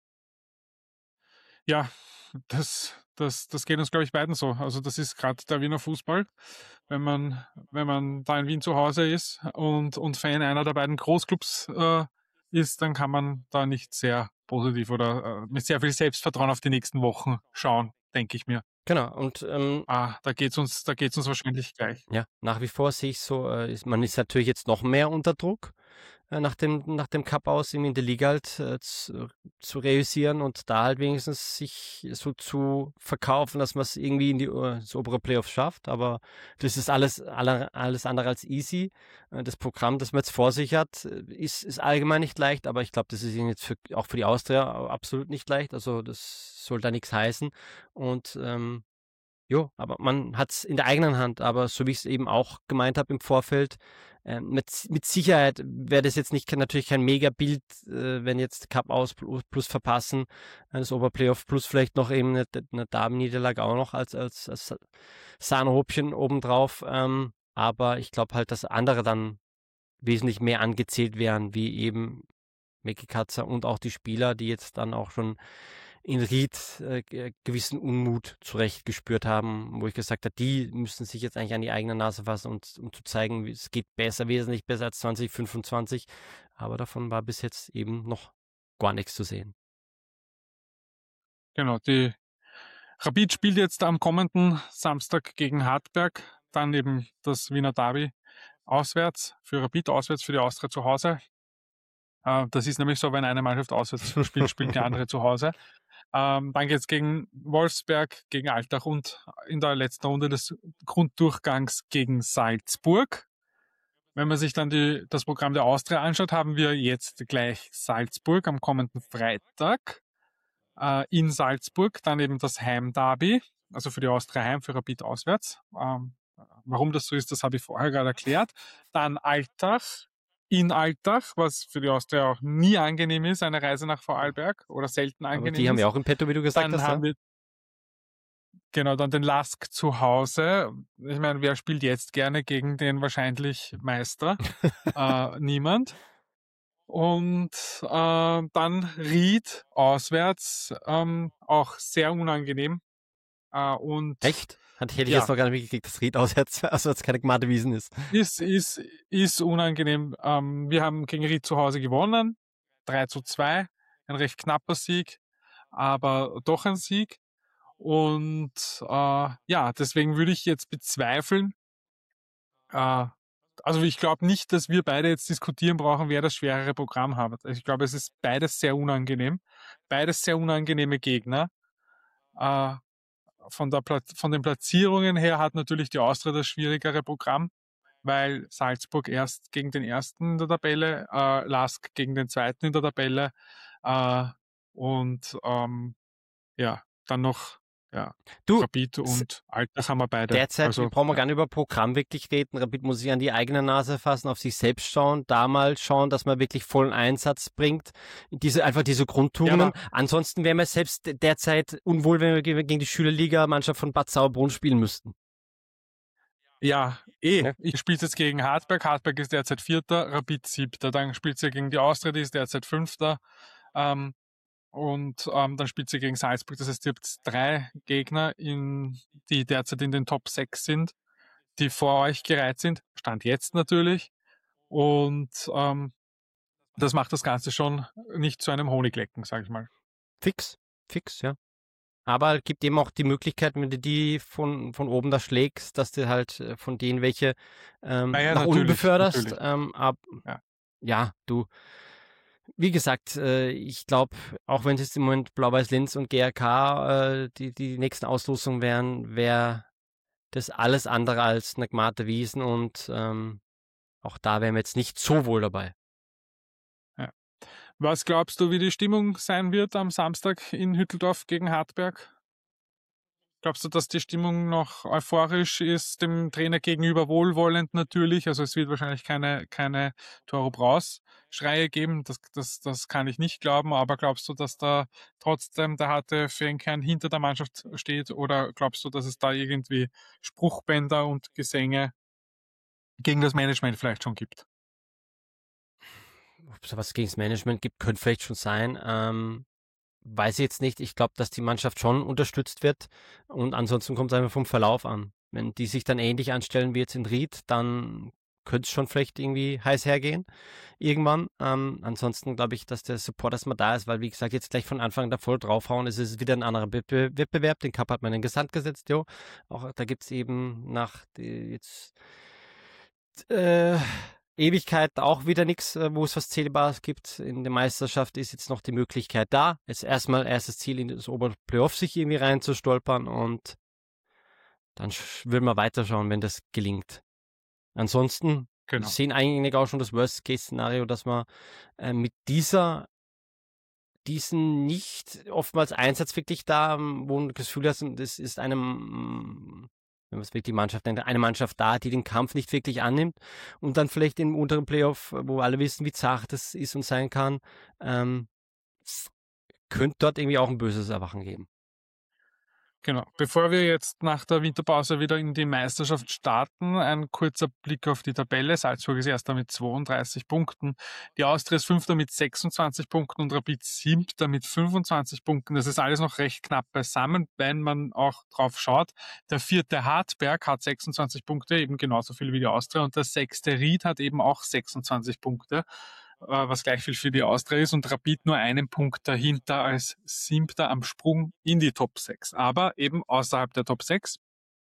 Ja, das, das, das geht uns, glaube ich, beiden so. Also das ist gerade der Wiener Fußball. Wenn man, wenn man da in Wien zu Hause ist und, und Fan einer der beiden Großclubs äh, ist, dann kann man da nicht sehr positiv oder äh, mit sehr viel Selbstvertrauen auf die nächsten Wochen schauen, denke ich mir. Genau, und ähm, Ah, da geht's uns, da geht's uns wahrscheinlich gleich. ja, nach wie vor sehe ich so, äh, ist, man ist natürlich jetzt noch mehr unter Druck, äh, nach dem, nach dem Cup aus, irgendwie in der Liga halt äh, zu, zu realisieren und da halt wenigstens sich so zu verkaufen, dass man es irgendwie in die äh, das obere Playoff schafft. Aber das ist alles, alle, alles andere als easy. Äh, das Programm, das man jetzt vor sich hat, äh, ist, ist allgemein nicht leicht, aber ich glaube, das ist jetzt für, auch für die Austria absolut nicht leicht. Also das soll da nichts heißen. Und ähm, Jo, aber man hat es in der eigenen Hand. Aber so wie ich es eben auch gemeint habe im Vorfeld, äh, mit, mit Sicherheit wäre das jetzt nicht kein- natürlich kein Mega-Bild, äh, wenn jetzt Cup aus plus, plus verpassen, äh, das Oberplayoff plus vielleicht noch eben eine, eine Derby-Niederlage auch noch als, als, als Sahnehäubchen obendrauf. Ähm, aber ich glaube halt, dass andere dann wesentlich mehr angezählt wären, wie eben Meki Katzer und auch die Spieler, die jetzt dann auch schon in Ried äh, ge- gewissen Unmut zurecht gespürt haben, wo ich gesagt habe, die müssen sich jetzt eigentlich an die eigene Nase fassen, und, um zu zeigen, wie es geht besser, wesentlich besser als zwanzig fünfundzwanzig. Aber davon war bis jetzt eben noch gar nichts zu sehen. Genau, die Rapid spielt jetzt am kommenden Samstag gegen Hartberg, dann eben das Wiener Derby auswärts, für Rapid auswärts, für die Austria zu Hause. Äh, das ist nämlich so, wenn eine Mannschaft auswärts spielt, spielt die andere zu Hause. Ähm, dann geht es gegen Wolfsberg, gegen Altach und in der letzten Runde des Grunddurchgangs gegen Salzburg. Wenn man sich dann die, das Programm der Austria anschaut, haben wir jetzt gleich Salzburg am kommenden Freitag äh, in Salzburg, dann eben das Heimderby, also für die Austria heim, für Rapid auswärts. Ähm, warum das so ist, das habe ich vorher gerade erklärt. Dann Altach in Altach, was für die Austria auch nie angenehm ist, eine Reise nach Vorarlberg oder selten Aber angenehm die haben ist. ja auch im Petto, wie du gesagt Dann hast. haben Ja? wir genau dann den Lask zu Hause. Ich meine, wer spielt jetzt gerne gegen den wahrscheinlich Meister? äh, niemand. Und äh, dann Ried auswärts, ähm, auch sehr unangenehm. Äh, und Echt? Hat, hätte ich Ja. jetzt noch gar nicht mitgekriegt, dass Ried auswärts, auswärts keine Gmade Wiesen ist. Ist, ist, ist unangenehm. Ähm, wir haben gegen Ried zu Hause gewonnen. drei zu zwei. Ein recht knapper Sieg, aber doch ein Sieg. Und äh, ja, deswegen würde ich jetzt bezweifeln, äh, also ich glaube nicht, dass wir beide jetzt diskutieren brauchen, wer das schwerere Programm hat. Also ich glaube, es ist beides sehr unangenehm. Beides sehr unangenehme Gegner. Äh, von, der Pla- von den Platzierungen her hat natürlich die Austria das schwierigere Programm, weil Salzburg erst gegen den ersten in der Tabelle, äh, Lask gegen den zweiten in der Tabelle äh, und ähm, ja, dann noch ja, Du, Rapid und Altach haben wir beide. derzeit Also, brauchen wir ja. gar nicht über Programm wirklich reden. Rapid muss sich an die eigene Nase fassen, auf sich selbst schauen, da mal schauen, dass man wirklich vollen Einsatz bringt. Diese, einfach diese Grundtugenden. Ja, Ansonsten wären wir selbst derzeit unwohl, wenn wir gegen die Schülerliga-Mannschaft von Bad Sauerbrunn spielen müssten. Ja, eh. Ja. Ich spiele jetzt gegen Hartberg. Hartberg ist derzeit Vierter, Rapid Siebter. Dann spielt sie gegen die Austria, die ist derzeit Fünfter. Ähm, und ähm, dann spielt sie gegen Salzburg. Das heißt, ihr habt drei Gegner, in, die derzeit in den Top sechs sind, die vor euch gereiht sind. Stand jetzt natürlich. Und ähm, das macht das Ganze schon nicht zu einem Honiglecken, sag ich mal. Fix, fix, ja. Aber es gibt eben auch die Möglichkeit, wenn du die von, von oben da schlägst, dass du halt äh, von denen welche ähm, Naja, nach unten natürlich, beförderst. natürlich. Ähm, ab, Ja. ja, du, wie gesagt, äh, ich glaube, auch wenn es jetzt im Moment Blau-Weiß-Linz und G R K äh, die, die nächsten Auslosungen wären, wäre das alles andere als eine Gmate Wiesen und ähm, auch da wären wir jetzt nicht so wohl dabei. Was glaubst du, wie die Stimmung sein wird am Samstag in Hütteldorf gegen Hartberg? Glaubst du, dass die Stimmung noch euphorisch ist, dem Trainer gegenüber wohlwollend natürlich? Also es wird wahrscheinlich keine, keine Toro Braus-Schreie geben, das, das, das kann ich nicht glauben, aber glaubst du, dass da trotzdem der harte Fankern hinter der Mannschaft steht oder glaubst du, dass es da irgendwie Spruchbänder und Gesänge gegen das Management vielleicht schon gibt? Ob es was gegen das Management gibt, könnte vielleicht schon sein. Ähm, weiß ich jetzt nicht. Ich glaube, dass die Mannschaft schon unterstützt wird und ansonsten kommt es einfach vom Verlauf an. Wenn die sich dann ähnlich anstellen wie jetzt in Ried, dann könnte es schon vielleicht irgendwie heiß hergehen irgendwann. Ähm, ansonsten glaube ich, dass der Support erstmal da ist, weil wie gesagt, jetzt gleich von Anfang da voll draufhauen, es ist wieder ein anderer Wettbe- Wettbewerb. Den Cup hat man in den Gesamt gesetzt, jo. Auch da gibt es eben nach die, jetzt äh, Ewigkeit auch wieder nichts, äh, wo es was Zählbares gibt. In der Meisterschaft ist jetzt noch die Möglichkeit da. Jetzt erstmal erstes Ziel in das Oberplayoff sich irgendwie reinzustolpern und dann sch- würden wir weiterschauen, wenn das gelingt. Ansonsten Genau. sehen eigentlich auch schon das Worst-Case-Szenario, dass wir äh, mit dieser diesen nicht oftmals Einsatz wirklich da, ähm, wo du das Gefühl hast, das ist einem, wenn man es wirklich Mannschaft nennt, eine Mannschaft da, die den Kampf nicht wirklich annimmt und dann vielleicht im unteren Playoff, wo alle wissen, wie zart das ist und sein kann, ähm, es könnte dort irgendwie auch ein böses Erwachen geben. Genau. Bevor wir jetzt nach der Winterpause wieder in die Meisterschaft starten, ein kurzer Blick auf die Tabelle. Salzburg ist erster mit zweiunddreißig Punkten. Die Austria ist Fünfter mit sechsundzwanzig Punkten und Rapid Siebter mit fünfundzwanzig Punkten. Das ist alles noch recht knapp beisammen, wenn man auch drauf schaut. Der vierte Hartberg hat sechsundzwanzig Punkte, eben genauso viel wie die Austria. Und der sechste Ried hat eben auch sechsundzwanzig Punkte, was gleich viel für die Austria ist und Rapid nur einen Punkt dahinter als Siebter am Sprung in die Top sechs, aber eben außerhalb der Top sechs.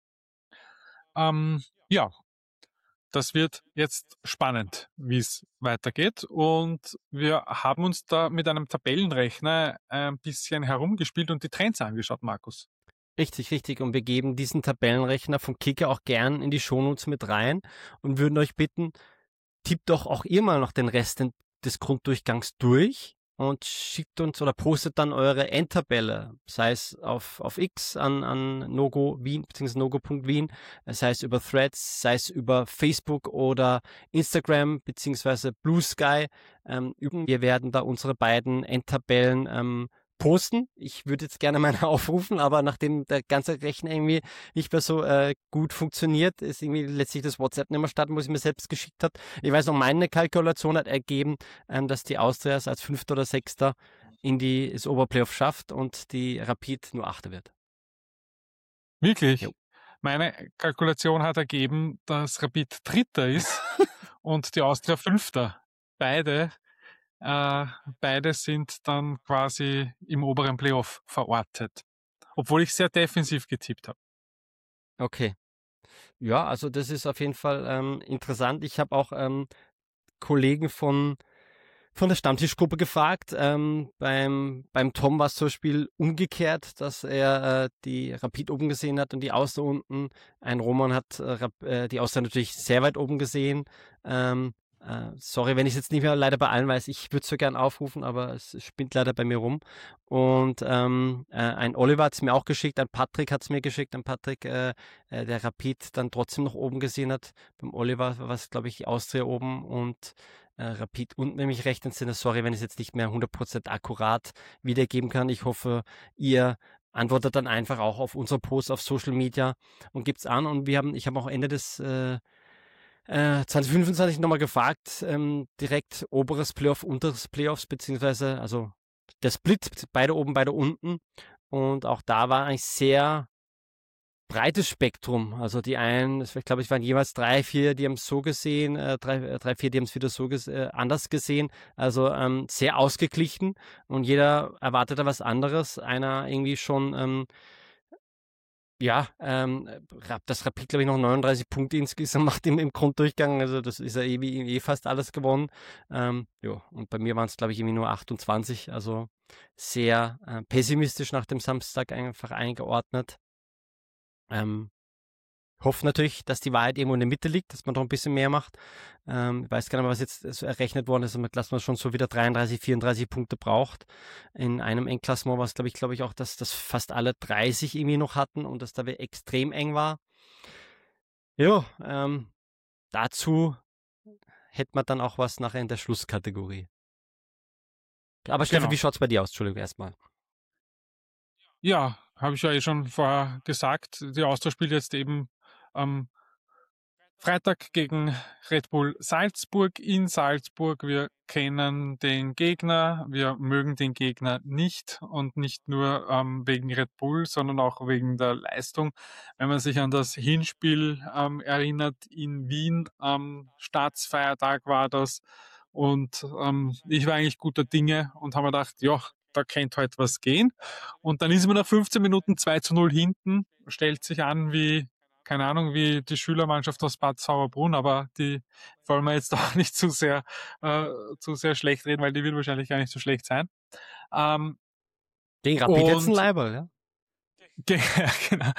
Ähm, ja, das wird jetzt spannend, wie es weitergeht und wir haben uns da mit einem Tabellenrechner ein bisschen herumgespielt und die Trends angeschaut, Markus. Richtig, richtig. Und wir geben diesen Tabellenrechner vom Kicker auch gern in die Shownotes mit rein und würden euch bitten, tippt doch auch ihr mal noch den Rest des Grunddurchgangs durch und schickt uns oder postet dann eure Endtabelle, sei es auf, auf X an, an Nogo Wien bzw. nogo.wien, sei es über Threads, sei es über Facebook oder Instagram bzw. Blue Sky. Ähm, wir werden da unsere beiden Endtabellen ähm, posten. Ich würde jetzt gerne meine aufrufen, aber nachdem der ganze Rechner irgendwie nicht mehr so äh, gut funktioniert, ist irgendwie letztlich das WhatsApp nicht mehr starten, was ich mir selbst geschickt habe. Ich weiß noch, meine Kalkulation hat ergeben, ähm, dass die Austria es als Fünfter oder Sechster in die, das Oberplayoff schafft und die Rapid nur Achter wird. Wirklich? Jo. meine Kalkulation hat ergeben, dass Rapid Dritter ist und die Austria Fünfter. Beide, äh, beide sind dann quasi im oberen Playoff verortet. Obwohl ich sehr defensiv getippt habe. Okay. Ja, also das ist auf jeden Fall ähm, interessant. Ich habe auch ähm, Kollegen von, von der Stammtischgruppe gefragt. Ähm, beim, beim Tom war es zum Beispiel umgekehrt, dass er äh, die Rapid oben gesehen hat und die Austria unten. Ein Roman hat äh, Rap- äh, die Austria natürlich sehr weit oben gesehen. Ähm, äh, sorry, wenn ich es jetzt nicht mehr leider bei allen weiß. Ich würde es so gern aufrufen, aber es spinnt leider bei mir rum. Und ähm, äh, ein Oliver hat es mir auch geschickt, ein Patrick hat es mir geschickt, ein Patrick, äh, äh, der Rapid dann trotzdem noch oben gesehen hat. Beim Oliver war es, glaube ich, die Austria oben und äh, Rapid unten, wenn ich recht entsinne. Sorry, wenn ich es jetzt nicht mehr hundert Prozent akkurat wiedergeben kann. Ich hoffe, ihr antwortet dann einfach auch auf unsere Posts auf Social Media und gibt's an. Und wir haben, ich habe auch Ende des äh, äh, zwanzig fünfundzwanzig nochmal gefragt, ähm, direkt oberes Playoff, unteres Playoffs, beziehungsweise also der Split, beide oben, beide unten. Und auch da war eigentlich sehr breites Spektrum. Also die einen, ich glaube, es waren jeweils drei, vier, die haben es so gesehen, äh, drei, äh, drei, vier, die haben es wieder so ges äh, anders gesehen. Also ähm, sehr ausgeglichen und jeder erwartet da was anderes. Einer irgendwie schon, ähm, ja, ähm, Rap- das Rapid, glaube ich, noch neununddreißig Punkte insgesamt macht im, im Grunddurchgang. Also das ist ja eh, wie- eh fast alles gewonnen. Ähm, ja, und bei mir waren es, glaube ich, irgendwie nur achtundzwanzig. Also sehr äh, pessimistisch nach dem Samstag einfach eingeordnet. Ähm, hoffe natürlich, dass die Wahrheit irgendwo in der Mitte liegt, dass man doch ein bisschen mehr macht. Ähm, ich weiß gar nicht mehr, was jetzt so errechnet worden ist, aber dass man schon so wieder dreiunddreißig, vierunddreißig Punkte braucht. In einem Endklassement war es, glaube ich, glaube ich auch, dass das fast alle dreißig irgendwie noch hatten und dass da extrem eng war. Ja, ähm, dazu hätte man dann auch was nachher in der Schlusskategorie. Aber Stefan, Genau. wie schaut es bei dir aus? Entschuldigung, erstmal. Ja, habe ich ja eh schon vorher gesagt. Die Austria spielt jetzt eben am Freitag gegen Red Bull Salzburg in Salzburg. Wir kennen den Gegner, wir mögen den Gegner nicht und nicht nur ähm, wegen Red Bull, sondern auch wegen der Leistung. Wenn man sich an das Hinspiel ähm, erinnert, in Wien am Staatsfeiertag war das und ähm, ich war eigentlich guter Dinge und habe mir gedacht, ja, da könnte heute was gehen. Und dann ist man nach fünfzehn Minuten zwei zu null hinten, stellt sich an wie keine Ahnung, wie die Schülermannschaft aus Bad Sauerbrunn, aber die wollen wir jetzt auch nicht zu sehr, äh, zu sehr schlecht reden, weil die wird wahrscheinlich gar nicht so schlecht sein. Ähm, Gegen Rapid jetzt ein und Leiberl, ja? Ge- ja, genau.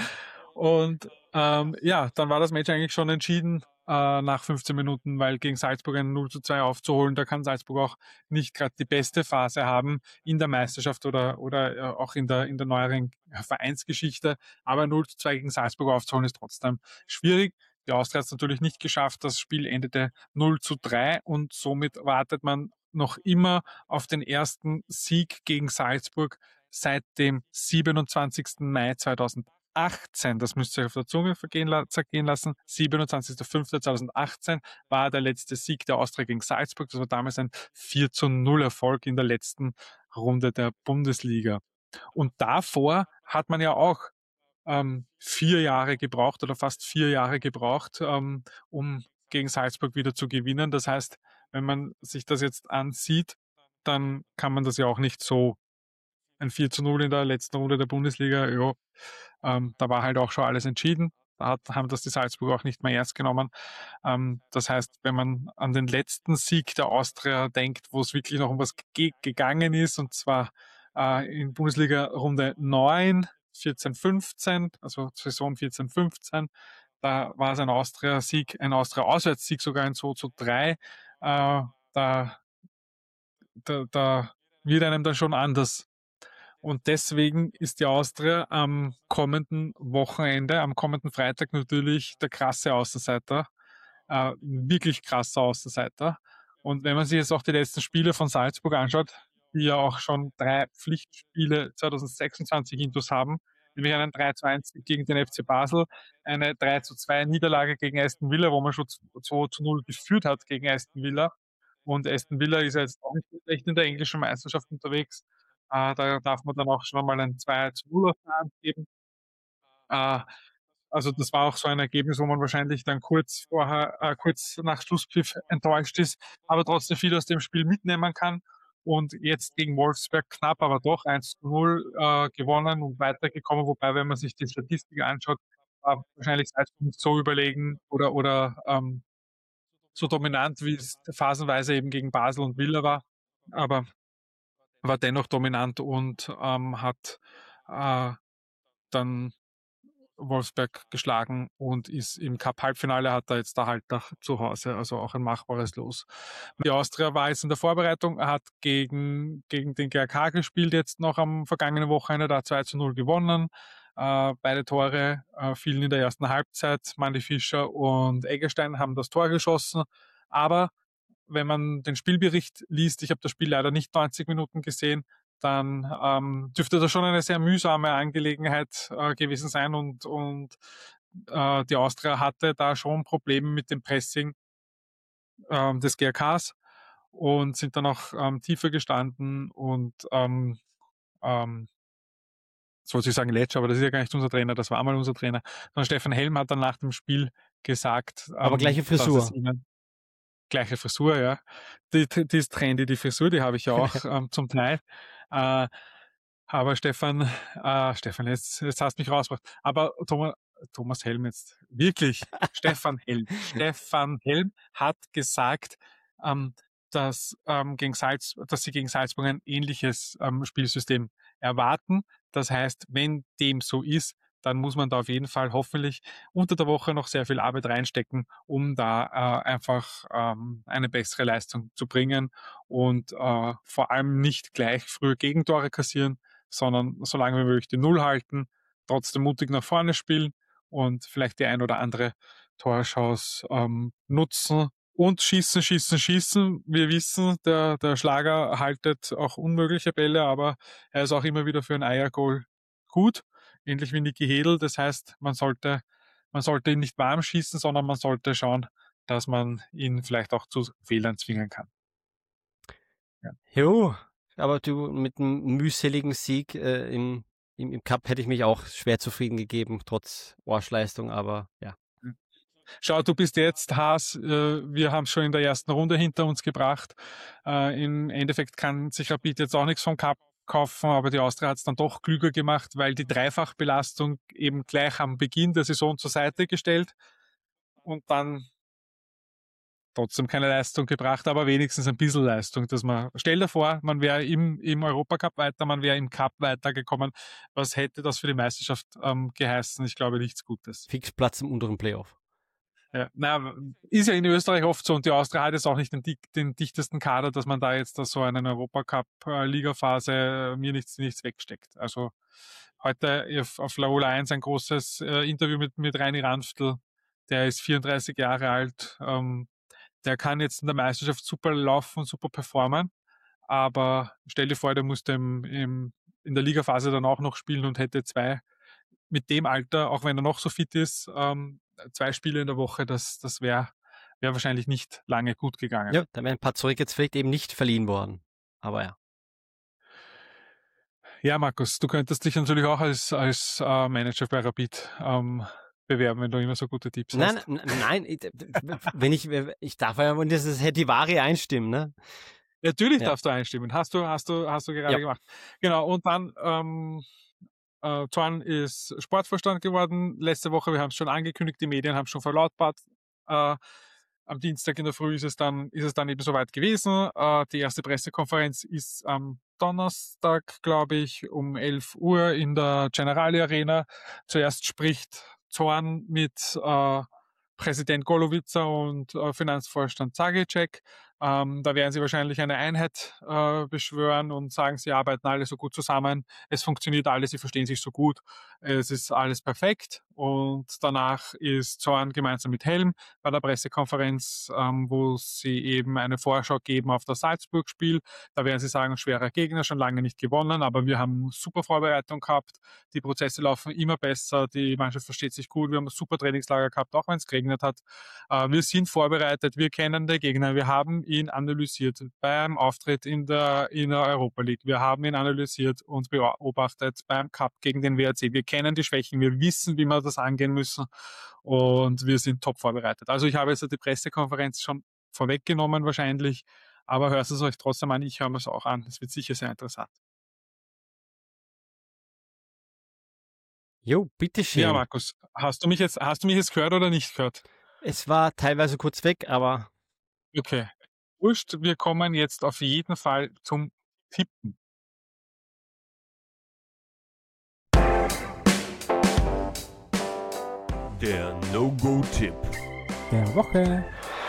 Und ähm, ja, dann war das Match eigentlich schon entschieden äh, nach fünfzehn Minuten, weil gegen Salzburg ein null zu zwei aufzuholen, da kann Salzburg auch nicht gerade die beste Phase haben in der Meisterschaft oder, oder äh, auch in der, in der neueren Vereinsgeschichte. Aber null zu zwei gegen Salzburg aufzuholen ist trotzdem schwierig. Die Austria hat es natürlich nicht geschafft. Das Spiel endete null zu drei und somit wartet man noch immer auf den ersten Sieg gegen Salzburg seit dem siebenundzwanzigsten Mai zweitausendachtzehn. Das müsst ihr euch auf der Zunge vergehen, zergehen lassen. siebenundzwanzigster fünfter zweitausendachtzehn war der letzte Sieg der Austria gegen Salzburg. Das war damals ein vier zu null Erfolg in der letzten Runde der Bundesliga. Und davor hat man ja auch ähm, vier Jahre gebraucht oder fast vier Jahre gebraucht, ähm, um gegen Salzburg wieder zu gewinnen. Das heißt, wenn man sich das jetzt ansieht, dann kann man das ja auch nicht so ein vier zu null in der letzten Runde der Bundesliga, ja, ähm, da war halt auch schon alles entschieden. Da hat, haben das die Salzburger auch nicht mehr ernst genommen. Ähm, das heißt, wenn man an den letzten Sieg der Austria denkt, wo es wirklich noch um was ge gegangen ist, und zwar äh, in Bundesliga Runde neun, vierzehn fünfzehn, also Saison vierzehn fünfzehn, da war es ein Austria-Sieg, ein Austria-Auswärtssieg, sogar ein zwei zu drei. Äh, da, da, da wird einem dann schon anders. Und deswegen ist die Austria am kommenden Wochenende, am kommenden Freitag natürlich der krasse Außenseiter. Äh, wirklich krasser Außenseiter. Und wenn man sich jetzt auch die letzten Spiele von Salzburg anschaut, die ja auch schon drei Pflichtspiele zweitausendsechsundzwanzig intus haben, nämlich einen drei zu eins gegen den F C Basel, eine drei zu zwei Niederlage gegen Aston Villa, wo man schon zwei zu null geführt hat gegen Aston Villa. Und Aston Villa ist ja jetzt auch nicht so schlecht in der englischen Meisterschaft unterwegs. Äh, da darf man dann auch schon mal ein zwei zu null auf die Hand geben. Äh, Also das war auch so ein Ergebnis, wo man wahrscheinlich dann kurz vorher, äh, kurz nach Schlusspfiff enttäuscht ist, aber trotzdem viel aus dem Spiel mitnehmen kann. Und jetzt gegen Wolfsberg knapp, aber doch eins zu null äh, gewonnen und weitergekommen. Wobei, wenn man sich die Statistik anschaut, war wahrscheinlich Salzburg nicht so überlegen oder, oder ähm, so dominant, wie es phasenweise eben gegen Basel und Villa war. Aber war dennoch dominant und ähm, hat äh, dann Wolfsberg geschlagen und ist im Cup-Halbfinale, hat er jetzt da halt nach zu Hause, also auch ein machbares Los. Die Austria war jetzt in der Vorbereitung, hat gegen, gegen den G A K gespielt, jetzt noch am vergangenen Wochenende, da zwei zu null gewonnen. Äh, beide Tore äh, fielen in der ersten Halbzeit. Mandy Fischer und Eggestein haben das Tor geschossen, aber wenn man den Spielbericht liest, ich habe das Spiel leider nicht neunzig Minuten gesehen, dann ähm, dürfte das schon eine sehr mühsame Angelegenheit äh, gewesen sein und, und äh, die Austria hatte da schon Probleme mit dem Pressing ähm, des G A Ks und sind dann auch ähm, tiefer gestanden und ähm, ähm, sozusagen Letsch, aber das ist ja gar nicht unser Trainer, das war einmal unser Trainer, sondern Stefan Helm hat dann nach dem Spiel gesagt, Aber gleiche ähm, dass es Frisur. ihnen gleiche Frisur, ja. Die, die ist trendy, die Frisur, die habe ich ja auch ähm, zum Teil. Äh, aber Stefan, äh, Stefan, jetzt, jetzt hast du mich rausgebracht. Aber Thomas, Thomas Helm jetzt, wirklich, Stefan Helm. Stefan Helm hat gesagt, ähm, dass, ähm, gegen Salz, dass sie gegen Salzburg ein ähnliches ähm, Spielsystem erwarten. Das heißt, wenn dem so ist, dann muss man da auf jeden Fall hoffentlich unter der Woche noch sehr viel Arbeit reinstecken, um da äh, einfach ähm, eine bessere Leistung zu bringen und äh, vor allem nicht gleich früher Gegentore kassieren, sondern so lange wie möglich die Null halten, trotzdem mutig nach vorne spielen und vielleicht die ein oder andere Torchance ähm, nutzen und schießen, schießen, schießen. Wir wissen, der, der Schlager haltet auch unmögliche Bälle, aber er ist auch immer wieder für ein Eiergoal gut, ähnlich wie Niki Hedl. Das heißt, man sollte, man sollte ihn nicht warm schießen, sondern man sollte schauen, dass man ihn vielleicht auch zu Fehlern zwingen kann. Ja. Jo, aber du mit einem mühseligen Sieg äh, im, im, im Cup hätte ich mich auch schwer zufrieden gegeben, trotz Arschleistung, aber ja. Schau, du bist jetzt Haas, äh, wir haben es schon in der ersten Runde hinter uns gebracht. Äh, Im Endeffekt kann sich Rapid jetzt auch nichts vom Cup kaufen, aber die Austria hat es dann doch klüger gemacht, weil die Dreifachbelastung eben gleich am Beginn der Saison zur Seite gestellt und dann trotzdem keine Leistung gebracht, aber wenigstens ein bisschen Leistung, dass man, stell dir vor, man wäre im, im Europacup weiter, man wäre im Cup weitergekommen. Was hätte das für die Meisterschaft ähm, geheißen? Ich glaube, nichts Gutes. Fix Platz im unteren Playoff. Ja, na, ist ja in Österreich oft so und die Austria hat jetzt auch nicht den, den dichtesten Kader, dass man da jetzt da so einen Europacup-Ligaphase äh, mir nichts, nichts wegsteckt. Also heute auf, auf Laola eins ein großes äh, Interview mit, mit Reini Ranftl, der ist vierunddreißig Jahre alt, ähm, der kann jetzt in der Meisterschaft super laufen und super performen, aber stell dir vor, der musste im, im, in der Ligaphase dann auch noch spielen und hätte zwei mit dem Alter, auch wenn er noch so fit ist, ähm, zwei Spiele in der Woche, das, das wäre wär wahrscheinlich nicht lange gut gegangen. Ja, da wären ein paar zurück jetzt vielleicht eben nicht verliehen worden. Aber ja. Ja, Markus, du könntest dich natürlich auch als, als äh, Manager bei Rapid ähm, bewerben, wenn du immer so gute Tipps Nein, hast. nein, nein, ich, wenn ich, ich darf ja, und das ist die Ware einstimmen, ne? Natürlich Ja. darfst du einstimmen. Hast du, hast du, hast du gerade Ja. gemacht. Genau, und dann ähm, äh, Zorn ist Sportvorstand geworden. Letzte Woche, wir haben es schon angekündigt, die Medien haben es schon verlautbart. Äh, am Dienstag in der Früh ist es dann, ist es dann eben soweit gewesen. Äh, die erste Pressekonferenz ist am Donnerstag, glaube ich, um elf Uhr in der Generali Arena. Zuerst spricht Zorn mit äh, Präsident Golovica und äh, Finanzvorstand Zagicek. Ähm, da werden sie wahrscheinlich eine Einheit äh, beschwören und sagen, sie arbeiten alle so gut zusammen, es funktioniert alles, sie verstehen sich so gut, es ist alles perfekt. Und danach ist Zorn gemeinsam mit Helm bei der Pressekonferenz, ähm, wo sie eben eine Vorschau geben auf das Salzburg-Spiel. Da werden sie sagen, schwerer Gegner, schon lange nicht gewonnen, aber wir haben super Vorbereitung gehabt, die Prozesse laufen immer besser, die Mannschaft versteht sich gut, wir haben ein super Trainingslager gehabt, auch wenn es geregnet hat. Äh, wir sind vorbereitet, wir kennen die Gegner, wir haben ihn analysiert beim Auftritt in der, in der Europa League. Wir haben ihn analysiert und beobachtet beim Cup gegen den W R C. Wir kennen die Schwächen, wir wissen, wie wir das angehen müssen und wir sind top vorbereitet. Also ich habe jetzt die Pressekonferenz schon vorweggenommen wahrscheinlich, aber hört es euch trotzdem an, ich höre mir es auch an. Es wird sicher sehr interessant. Jo, bitteschön. Ja, Markus, hast du mich jetzt, hast du mich jetzt gehört oder nicht gehört? Es war teilweise kurz weg, aber Okay. Wurscht, wir kommen jetzt auf jeden Fall zum Tippen. Der No-Go-Tipp der Woche.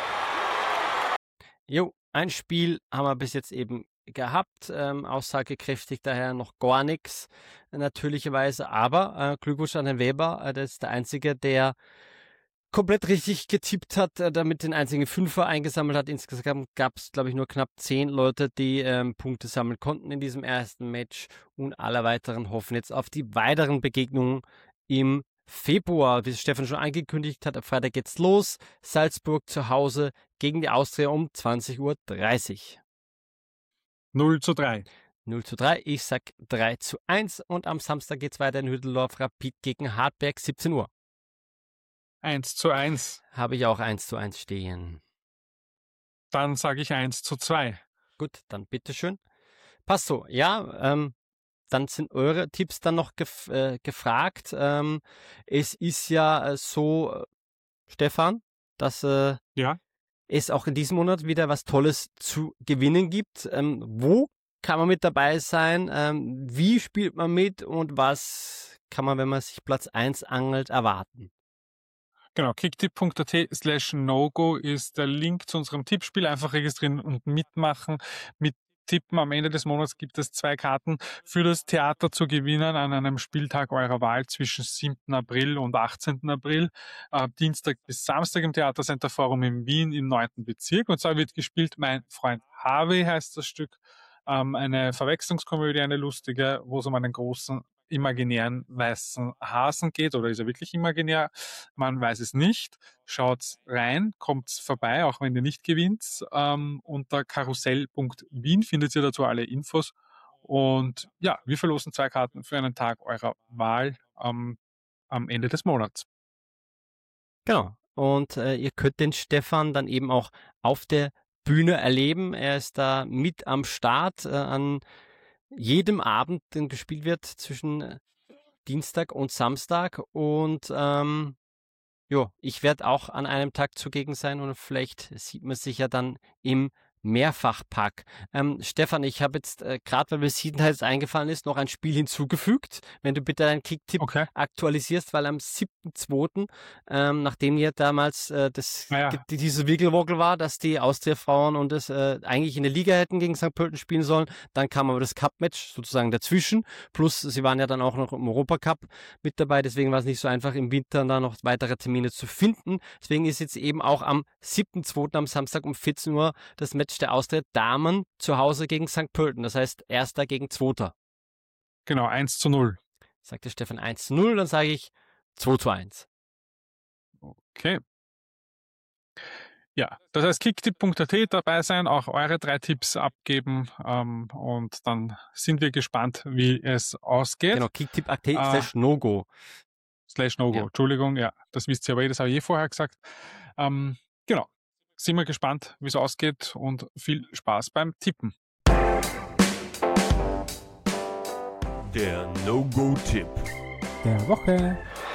jo, ein Spiel haben wir bis jetzt eben gehabt, ähm, aussagekräftig daher noch gar nichts, natürlicherweise, aber äh, Glückwunsch an den Weber, äh, das ist der Einzige, der komplett richtig getippt hat, äh, damit den einzigen Fünfer eingesammelt hat. Insgesamt gab es, glaube ich, nur knapp zehn Leute, die ähm, Punkte sammeln konnten in diesem ersten Match und alle weiteren hoffen jetzt auf die weiteren Begegnungen im Februar. Wie Stefan schon angekündigt hat, am Freitag geht's los. Salzburg zu Hause gegen die Austria um zwanzig Uhr dreißig. null zu drei. null zu drei, ich sag drei zu eins und am Samstag geht's weiter in Hütteldorf, Rapid gegen Hartberg, siebzehn Uhr. eins zu eins. Habe ich auch eins zu eins stehen. Dann sage ich eins zu zwei. Gut, dann bitteschön. Passt so, ja, ähm, dann sind eure Tipps dann noch gef äh, gefragt. Ähm, es ist ja äh, so, äh, Stefan, dass äh, Ja. es auch in diesem Monat wieder was Tolles zu gewinnen gibt. Ähm, wo kann man mit dabei sein? Ähm, wie spielt man mit und was kann man, wenn man sich Platz eins angelt, erwarten? Genau, kicktipp.at slash no-go ist der Link zu unserem Tippspiel. Einfach registrieren und mitmachen. Mit Tippen am Ende des Monats gibt es zwei Karten für das Theater zu gewinnen an einem Spieltag eurer Wahl zwischen siebten April und achtzehnten April. Äh, Dienstag bis Samstag im Theatercenter Forum in Wien im neunten Bezirk. Und zwar wird gespielt Mein Freund Harvey heißt das Stück. Ähm, eine Verwechslungskomödie, eine lustige, wo es um einen großen imaginären weißen Hasen geht, oder ist er wirklich imaginär? Man weiß es nicht. Schaut rein, kommt vorbei, auch wenn ihr nicht gewinnt. Ähm, unter karussell punkt wien findet ihr dazu alle Infos. Und ja, wir verlosen zwei Karten für einen Tag eurer Wahl ähm, am Ende des Monats. Genau. Und äh, ihr könnt den Stefan dann eben auch auf der Bühne erleben. Er ist da mit am Start äh, an jedem Abend, den gespielt wird zwischen äh, Dienstag und Samstag. Und ähm, ja, ich werde auch an einem Tag zugegen sein und vielleicht sieht man sich ja dann im Mehrfachpack. Ähm, Stefan, ich habe jetzt äh, gerade, weil mir siebenteils eingefallen ist, noch ein Spiel hinzugefügt. Wenn du bitte deinen Kicktipp Okay. aktualisierst, weil am siebten zweiten, ähm, nachdem ja damals äh, das, Naja. die, diese Wickelwockel war, dass die Austria-Frauen und es äh, eigentlich in der Liga hätten gegen Sankt Pölten spielen sollen, dann kam aber das Cup-Match sozusagen dazwischen. Plus, sie waren ja dann auch noch im Europacup mit dabei, deswegen war es nicht so einfach, im Winter da noch weitere Termine zu finden. Deswegen ist jetzt eben auch am siebten zweiten am Samstag um vierzehn Uhr das Match der Austria Damen zu Hause gegen Sankt Pölten. Das heißt, Erster gegen Zweiter. Genau, eins zu null. Sagte Stefan eins zu null, dann sage ich zwei zu eins. Okay. Ja, das heißt kicktipp.at dabei sein, auch eure drei Tipps abgeben ähm, und dann sind wir gespannt, wie es ausgeht. Genau, kicktipp.at Ah. slash no-go. Slash No-Go, Ja. Entschuldigung, ja, das wisst ihr aber eh, das habe ich eh vorher gesagt. Ähm, genau, sind wir gespannt, wie es ausgeht und viel Spaß beim Tippen. Der No-Go-Tipp der Woche.